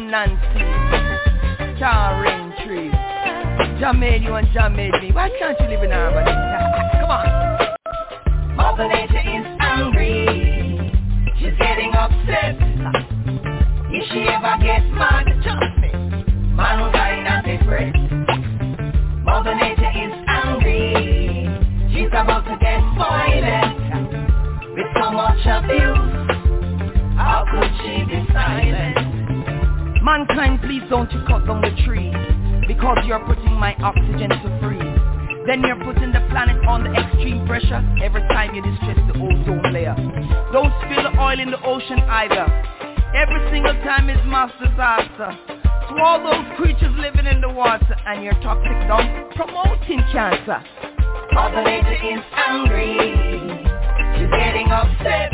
Nancy, Can't Rain Tree. Jah made you and Jah made me. Why can't you live in harmony? Come on.
Mother Nature is angry. She's getting upset. If she ever gets mad, trust me, mankind has a friend. Mother Nature is angry. She's about to get violent. With so much abuse, how could she be silent?
Mankind, please don't you cut down the trees, because you're putting my oxygen to freeze. Then you're putting the planet under extreme pressure every time you distress the ozone layer. Don't spill the oil in the ocean either. Every single time is mass disaster. To all those creatures living in the water, and your toxic dump promoting cancer.
Mother Nature is angry. She's getting upset.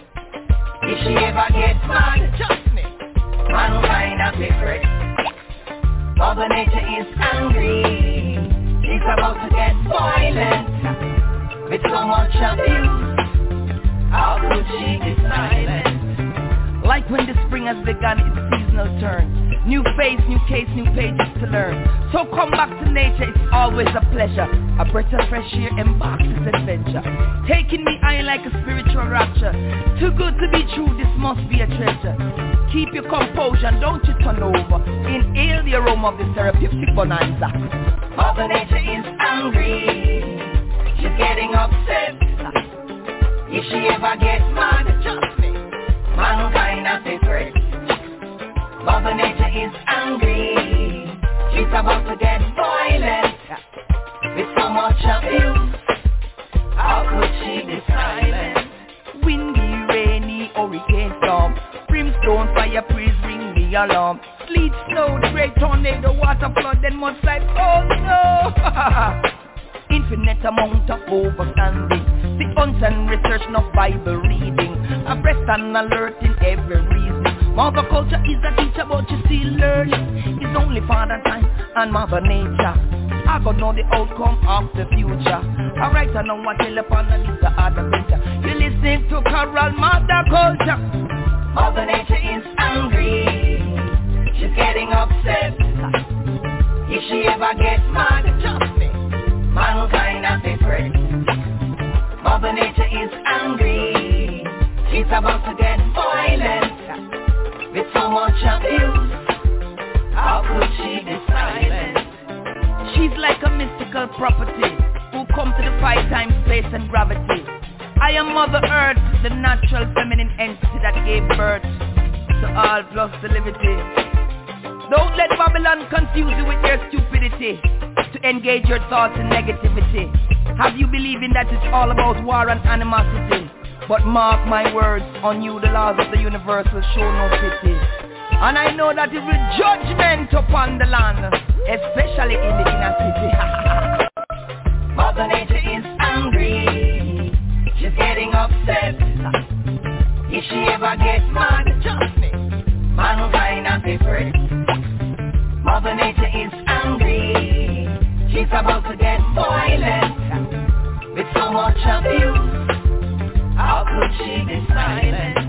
If she ever gets mad, trust me, mankind has a threat. Mother Nature is angry. She's about to get violent. With so much abuse, how could she be silent?
Like when the spring has begun its seasonal turn. New face, new case, new pages to learn. So come back to nature, it's always a pleasure. A breath of fresh air embarks this adventure. Taking me high like a spiritual rapture. Too good to be true, this must be a treasure. Keep your composure, don't you turn over. Inhale the aroma of the therapeutic bonanza.
Mother Nature is angry. She's getting upset. If she ever gets mad, trust me, mankind has a threat. Mother Nature is angry. She's about to get violent. With so much abuse, how could she be silent?
Windy, rainy, hurricane storm. Brimstone, fire, breeze, ring the alarm. Sleet, snow, the great tornado, water flood, then mudslide. Oh no! Infinite amount of overstanding. The unseen research, no Bible reading. Abreast and alert in every reason. Mother culture is a teacher, but you still learning. It's only Father Time and Mother Nature. I got know the outcome of the future. Alright, I know what tell upon the list of adventure. You listening to Coral Mother Culture.
Mother Nature is angry. She's getting upset. If she ever gets mad, trust me, mankind has a threat. Mother Nature is angry. She's about to get violent. With so much abuse, how could she be silent?
She's like a mystical property who come to defy time, space and gravity. I am Mother Earth, the natural feminine entity that gave birth to all plus the liberty. Don't let Babylon confuse you with their stupidity to engage your thoughts in negativity. Have you believing that it's all about war and animosity? But mark my words, on you the laws of the universe will show no pity. And I know that it will judgment upon the land, especially in the inner city.
Mother Nature is angry. She's getting upset. If she ever gets mad, trust me, mankind has a threat. Mother Nature is angry. She's about to get violent. With so much abuse, how could she be silent?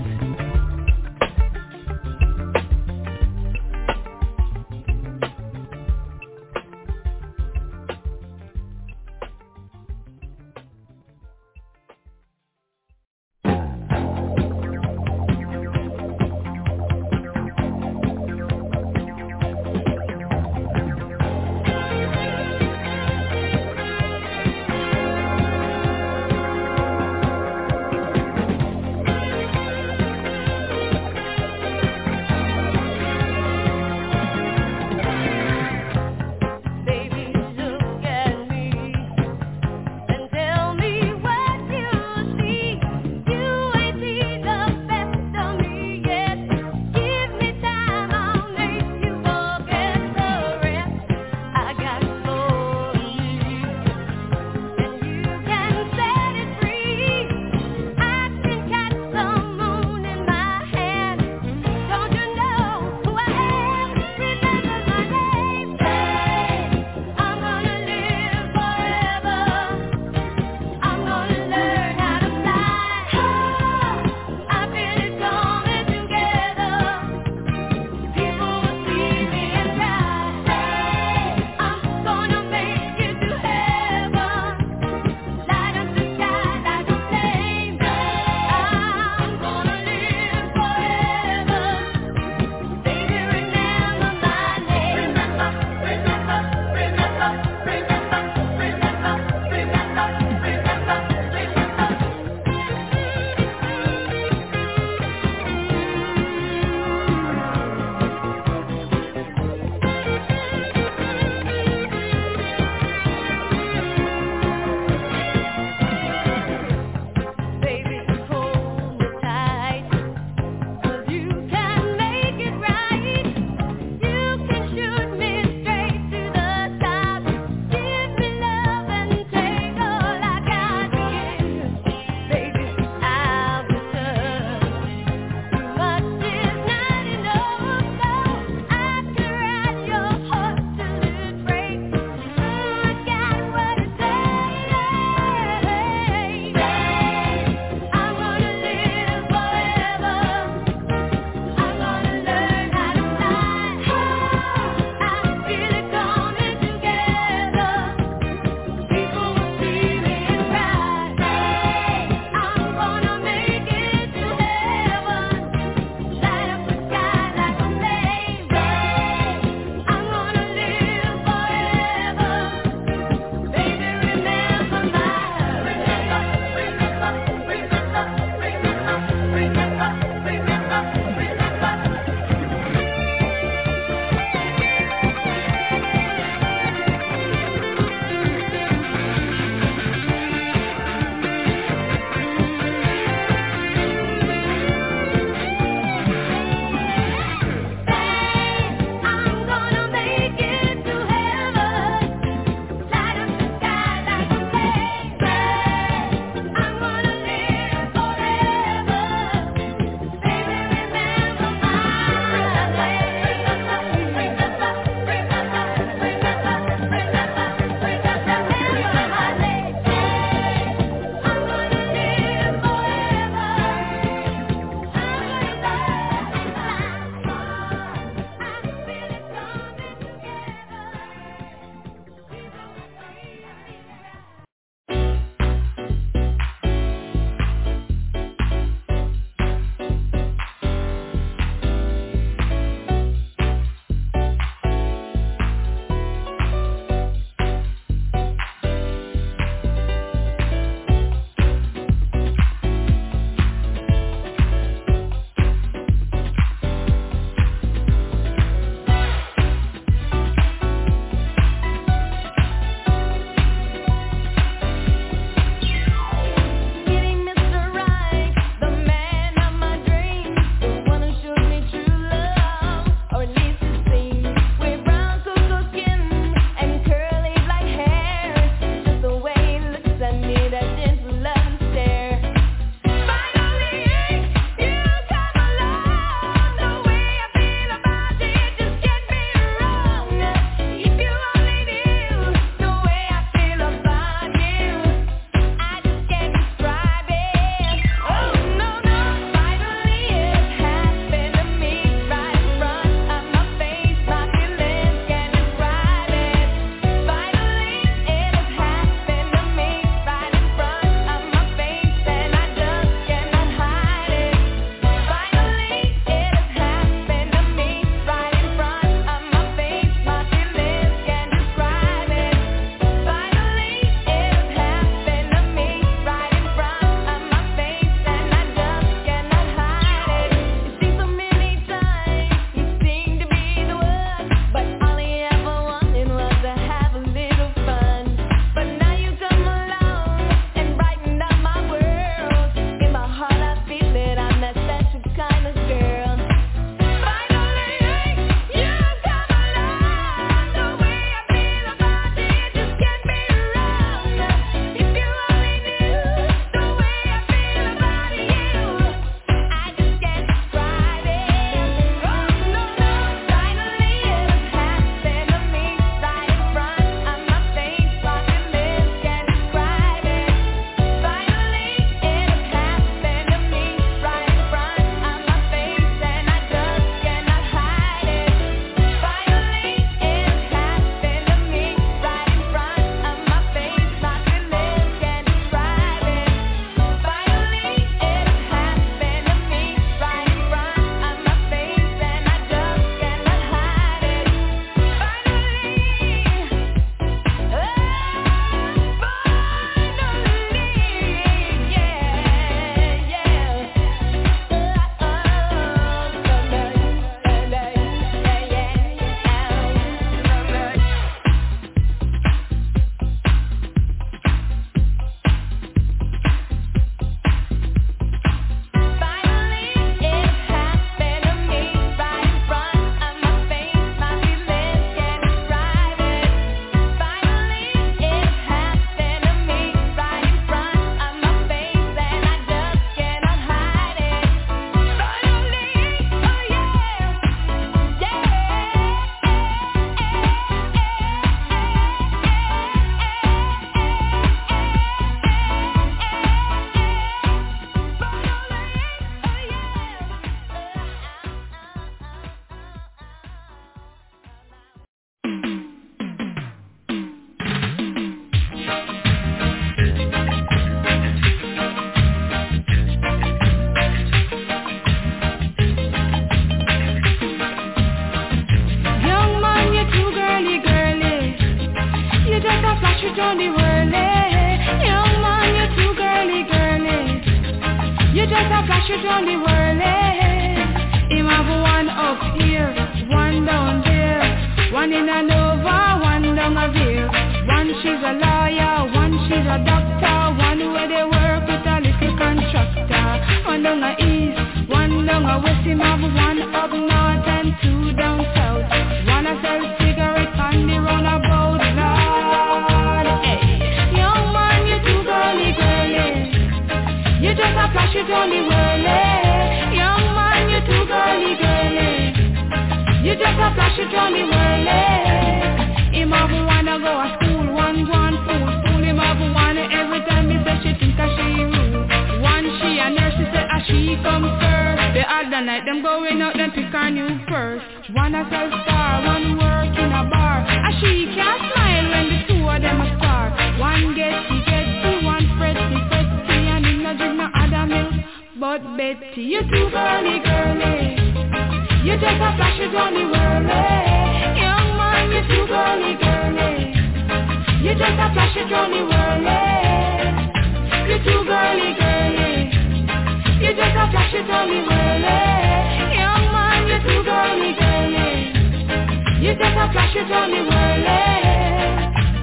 You just a flash it on the world, Him have one up here, one down there, one in a Nova, one down a Veer. One she's a lawyer, one she's a doctor, one where they work with a little contractor. One down a east, one down a west, him have one up north and two down south. One a sell cigarette on the roundabout, Lord. Hey, young man, you too girly, girly. You just a flash it on the world, Young man, you too girly, girly. You just a flash it on the world, Him have wanna go a school, one fool. Him have wanna every time he say she think a she rude. One she a nurse, she say a she come first. The other night them going out, them pick her new purse. One a sell star, one work in a bar. A she can't smile when the two of them a star. One get tea, one pretty, and him no drink no other milk. But Betty, you too girly, girly. You just a flash it on the world, Young man, you too girly, girly. You just a flash it on the world, You too girly, girly. You just a flash it on the world, Young man, you too girly, girly. You just a flash it on the world,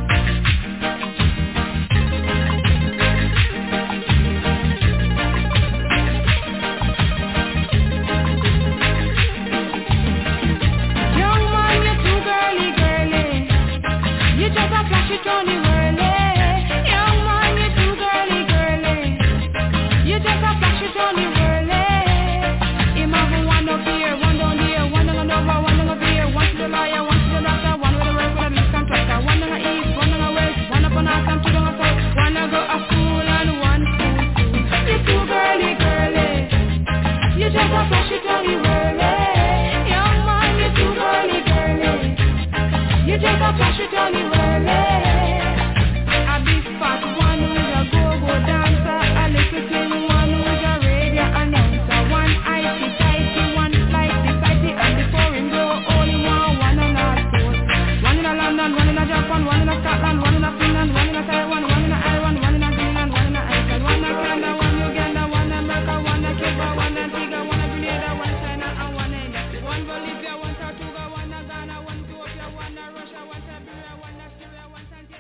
flash it on the world, Young man, you too girly, girly. You just a flash it on the world, Him have one up here, one down here, one down over, one down up here, one to the lawyer, one to the doctor, one with the work with a little contractor, one down the east, one down the west, one up on earth and two down the south, one to go to school and one school. You too girly, girly. You just a flash it on the world, Young man, you too girly, girly. You just a flash it on the world. A big fat one who's a go-go dancer, a little slim one who's a radio announcer, one icy tighty, one flighty fighty, and before him go only one on our toes. One in a London, one in a Japan, one in a Scotland, one in a Finland, one in a Taiwan, one in a Ireland, one in a Greenland, one in a Iceland, one in Canada, one Uganda, one America, one in Cuba, one in Antigua, one in Grenada, one China, and one India, one Bolivia, one Tortuga, one Ghana, one Ethiopia, one Russia, one Siberia, one Syria, one Santiago.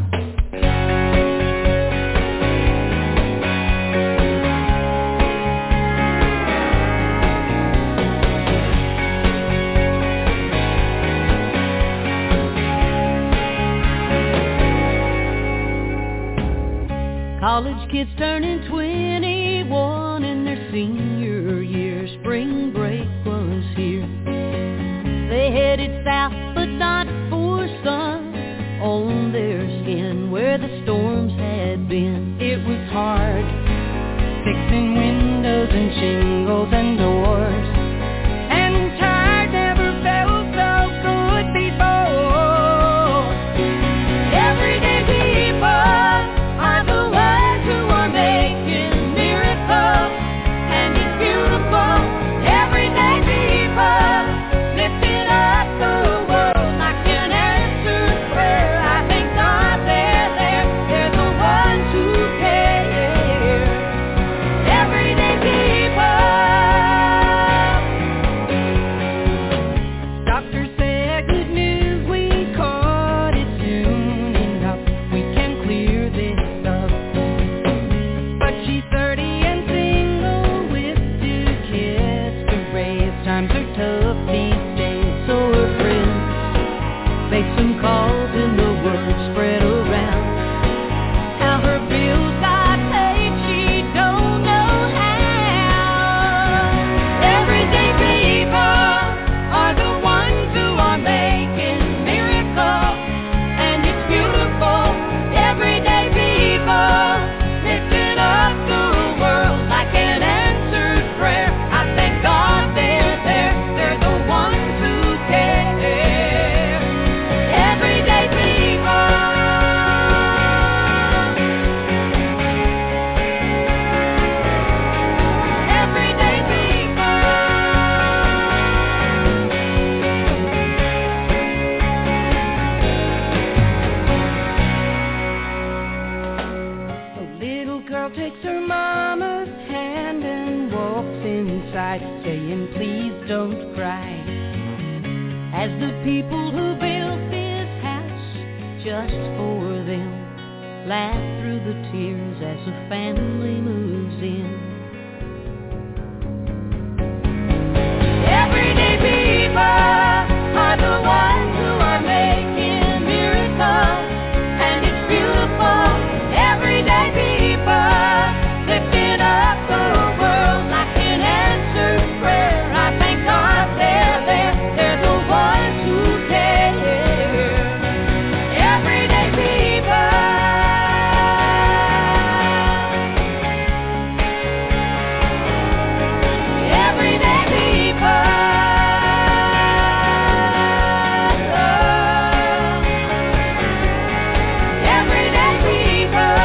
College kids turning 21 in their senior year. Spring break was here. They headed south, but not for sun on their skin where the storms had been. It was hard fixing windows and shingles and doors, and tired never felt so good before. Everyday people are the ones who are making miracles, and it's beautiful. Everyday people lifting up the world like an answered prayer. I thank God they're there. They're the ones who care. Everyday people. inside, saying please don't cry. As the people who built this house just for them laugh through the tears as the family moves in. Everyday people are the ones who are making miracles, and it's beautiful. Everyday people lifting up the world like an answered prayer. I thank God they're there. They're the ones who care. Everyday people. Everyday people. Everyday people.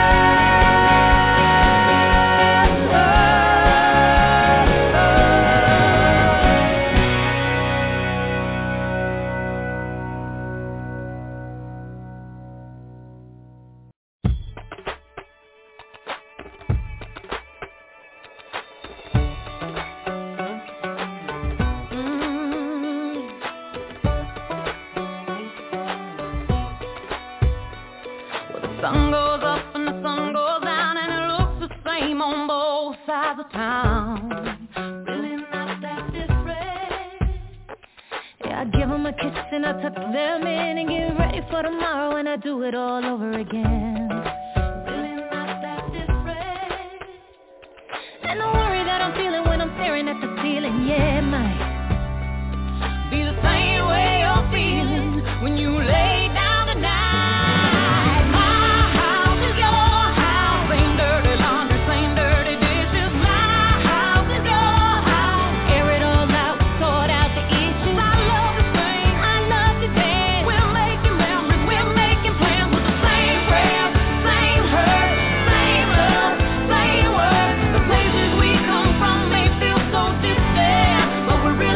Well, the sun goes up and the sun goes down, and it looks the same on both sides of town. Really not that different. Yeah, I give them a kiss and I tuck them in and get ready for tomorrow, and I do it all over again. Really not that different. And the worry that I'm feeling when I'm staring at the ceiling, yeah, it might be the same way you're feeling when you lay down tonight. My house is your house, same dirty laundry, same dirty dishes. My house is your house, air it all out, sort out the issues. I love the same, I love to dance. We're making memories, we're making plans with the same prayers, same hurt, same love, same words. The places we come from may feel so distant, but we're really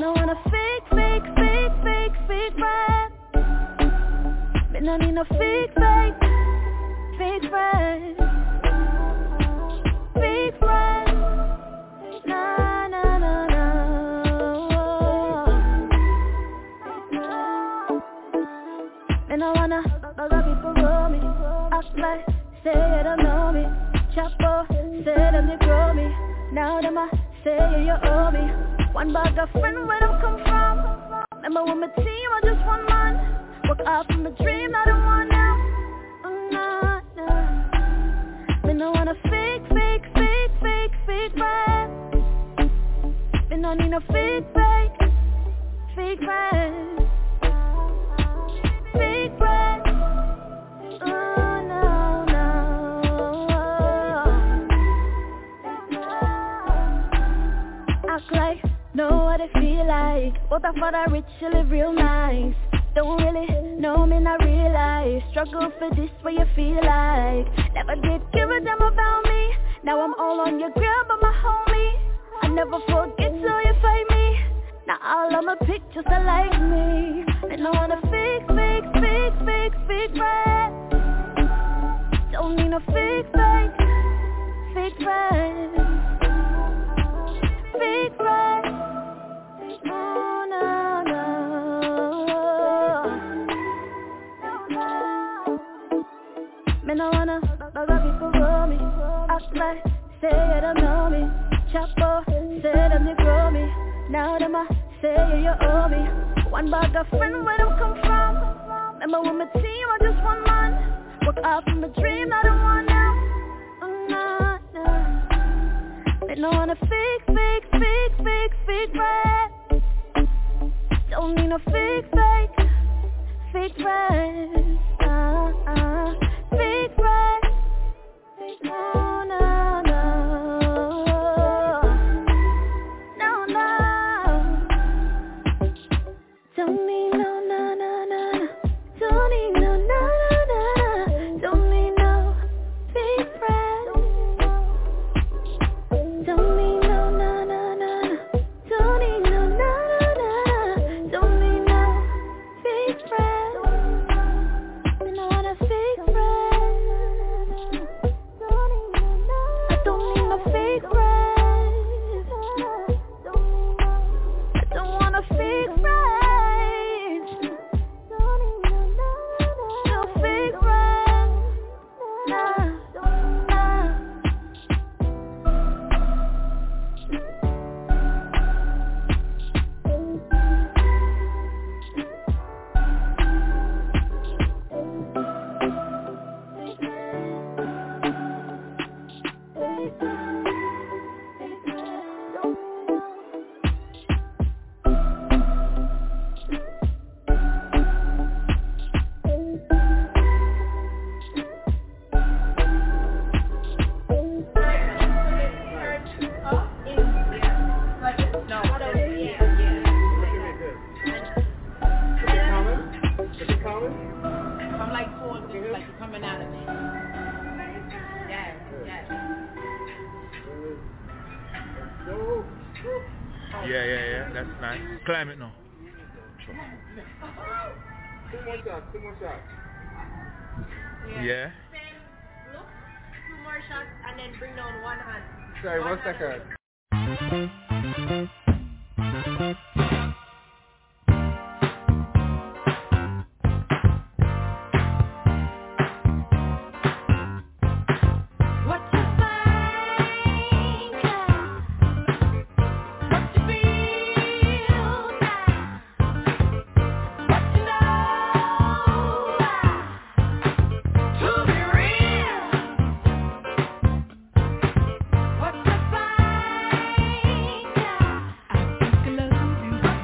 no want a fake friend. Me no need no fake friend. Nah. Me no wanna other people roll me. Act like say you don't know me. Chapo say them they grow me. Now them I say you owe me. One bag of friend where them come from. Remember when my team was just one man. Work hard for my dream, not the one now. Nah. Me no want a fake friend. Me no need no fake friend. Oh no. Act like know what I feel like. Both of us are rich, you live real nice. Don't really know me, not realize. Struggle for this, what you feel like. Never did give a damn about me. Now I'm all on your grill, but my homie. I never forget till you fight me. Now all of my pictures are like me. And I want a fake friend. Don't need no fake friend. Oh no. Me no wanna other people roll me. Act like say you don't know me. Chapo say them they grow me. Now them I say you owe me. One bag of friend where them come from. Remember when my team was just one man. Work hard for my dream, not the one now. Oh no. Me no want a fake friend. Don't need no fake friend. Fake friend. Oh no. Don't need no Don't need no Don't need no fake friend. Don't need no Don't need no Don't need no fake friend. Me no want a fake friend. I don't need no fake friend. I don't want a fake friend.
Yeah, that's nice. Climb it now.
Two more shots.
Yeah.
Look, 2 more shots and then bring down one hand.
Sorry, 1 second.
What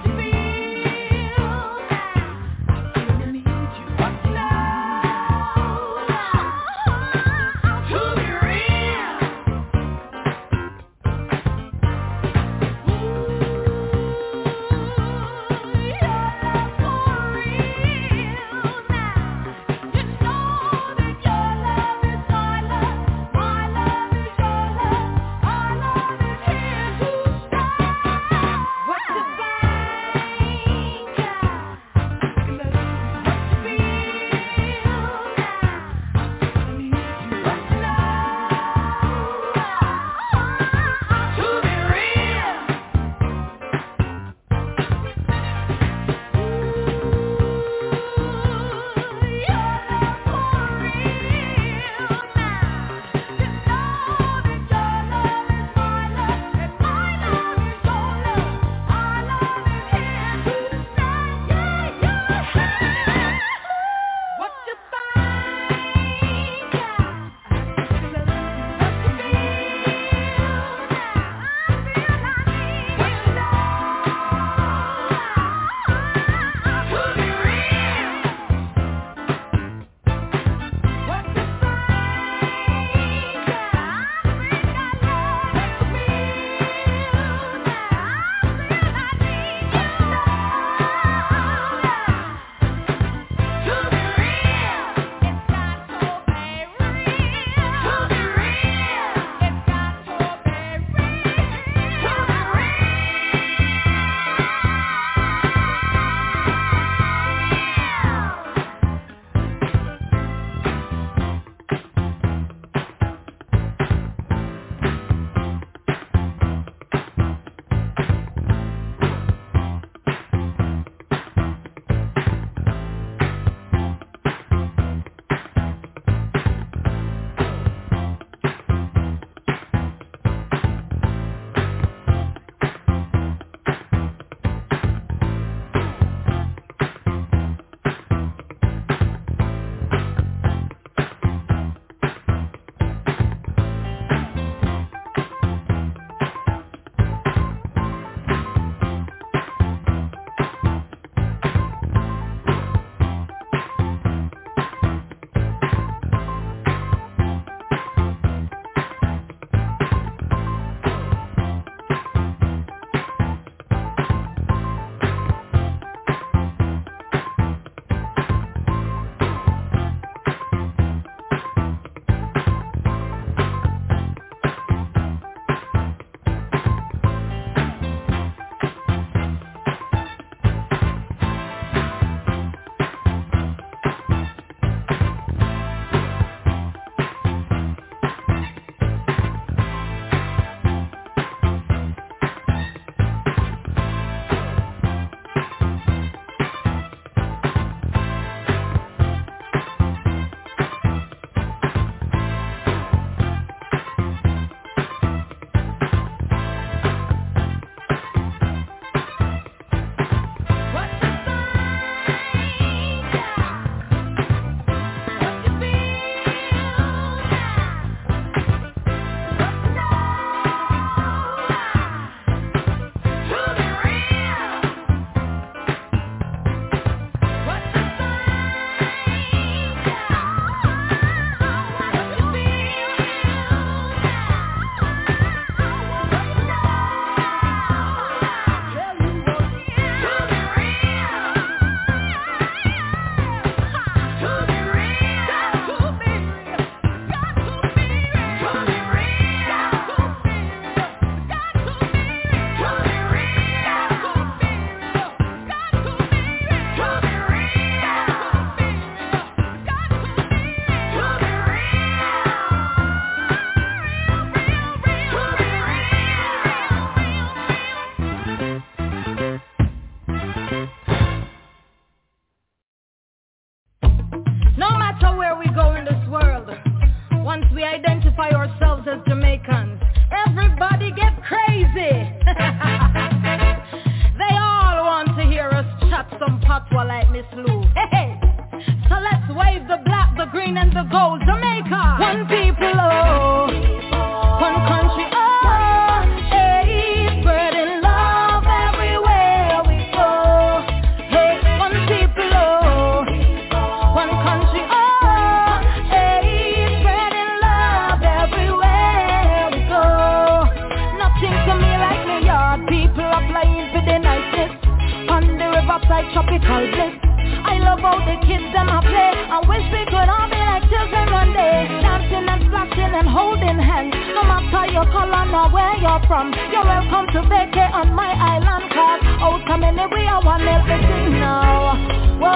outside tropical bliss. I love how the kids them a play. I wish we could all be like children one day, dancing and splashing and holding hands. No matter your color nor where you're from, you're welcome to vacay on my island. Cause out coming we are one everything now. Whoa,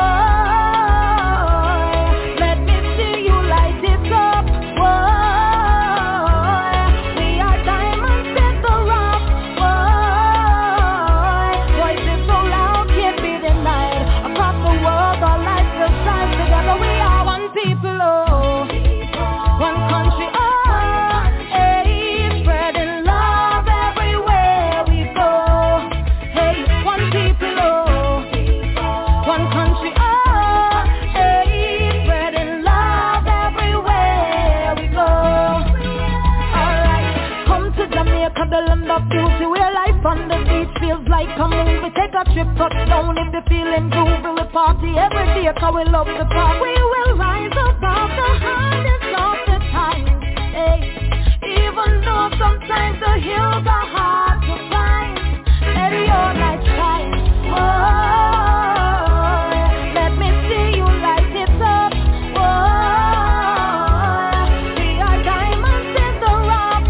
let me see you light it up. Whoa. Like a movie, take a trip, touch down if you're feeling groovy. We party every day, cause we love the park. We will rise above the hardest of the time. Hey, even though sometimes the hills are hard to climb, let your light shine. Oh, let me see you light it up. Oh, we are diamonds in the rough.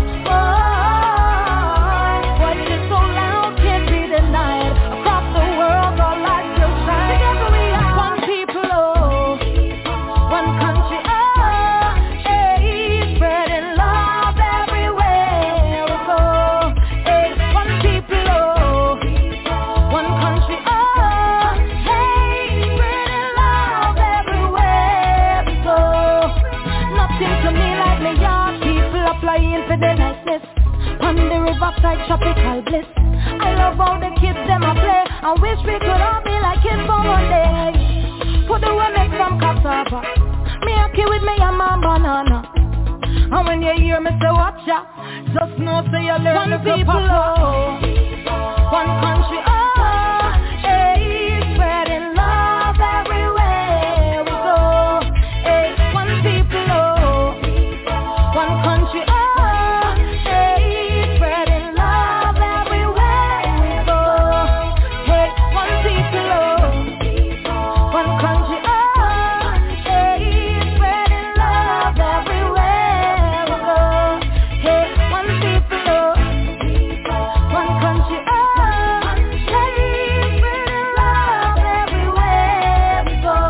Oh, voice is so loud, can't be denied. Across the world, our lights will shine. Together we are one people, oh, one country, oh, hey, spreading love everywhere we go. Hey, one people, oh, one country, oh, hey, spreading love everywhere we go. Nothing to me like me yard, people applying for the niceness. On the riverside, tropical bliss. I love how the kids them a play. I wish we could all be like kids for one day. Put the way make some cassava. Me a kid with me and my banana. And when you hear me say watch ya, just know say you learn one people, oh, one country, oh, hey, spreading love everywhere we go. Hey, one people, oh, one country, oh, hey, spreading love everywhere we go. Hey, one people, oh, one country, oh, hey, spreading love everywhere we go. Hey, one people, oh, one country, oh, hey, spreading love everywhere we go.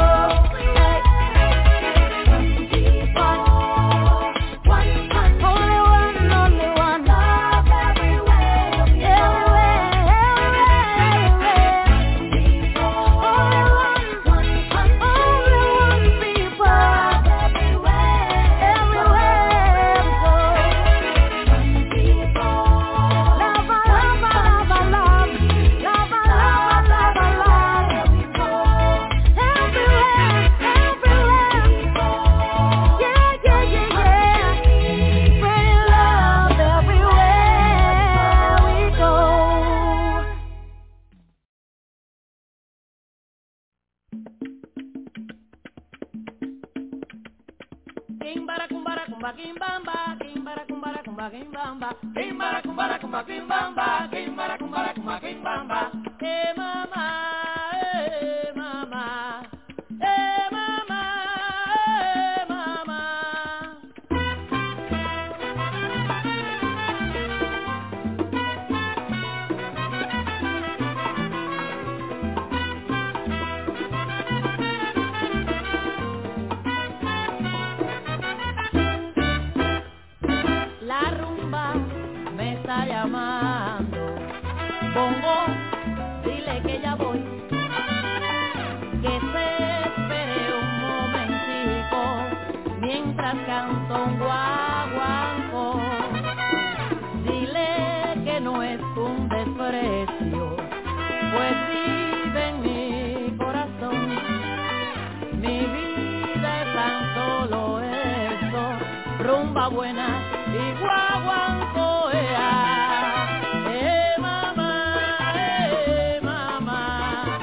One country, only one, love everywhere, Kimbara kumbara kumba kimbamba, kimbara kumbara kumba kimbamba, kimbara kumbara kumba kimbamba, kimbara kumbara kumba kimbamba. Hey mama, hey mama, hey mama, hey mama. La rumba me está llamando. Bongo, dile que ya voy. Que se espere un momentico mientras canto un guaguancó. Dile que no es un desprecio, pues vive en mi corazón. Mi vida es tan solo eso, rumba buena y guaguancó, mamá, mamá.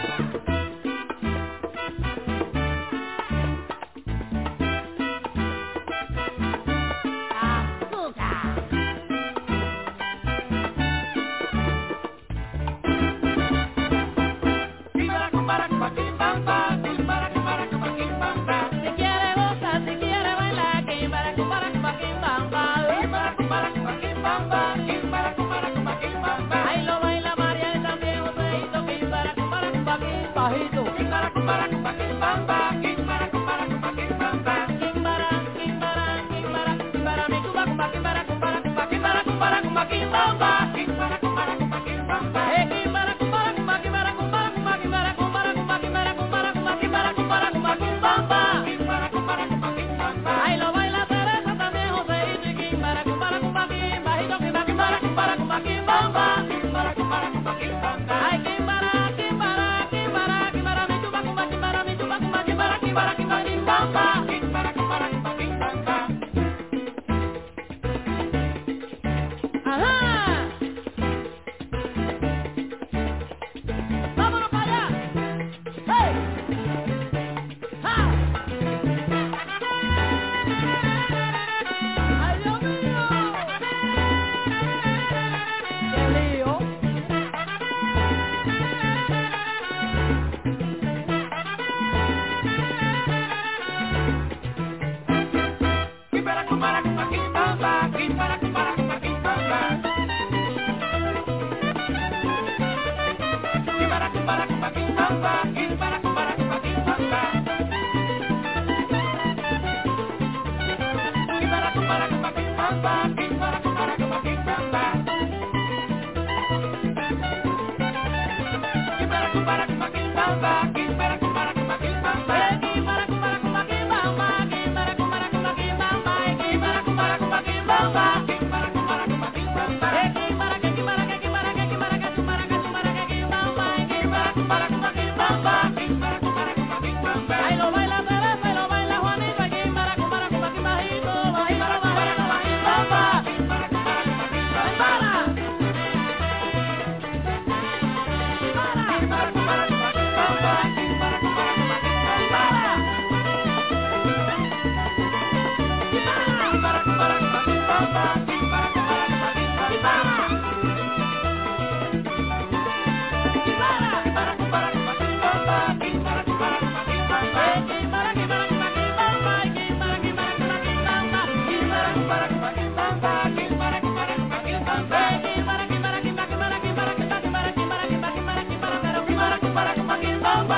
Bamba.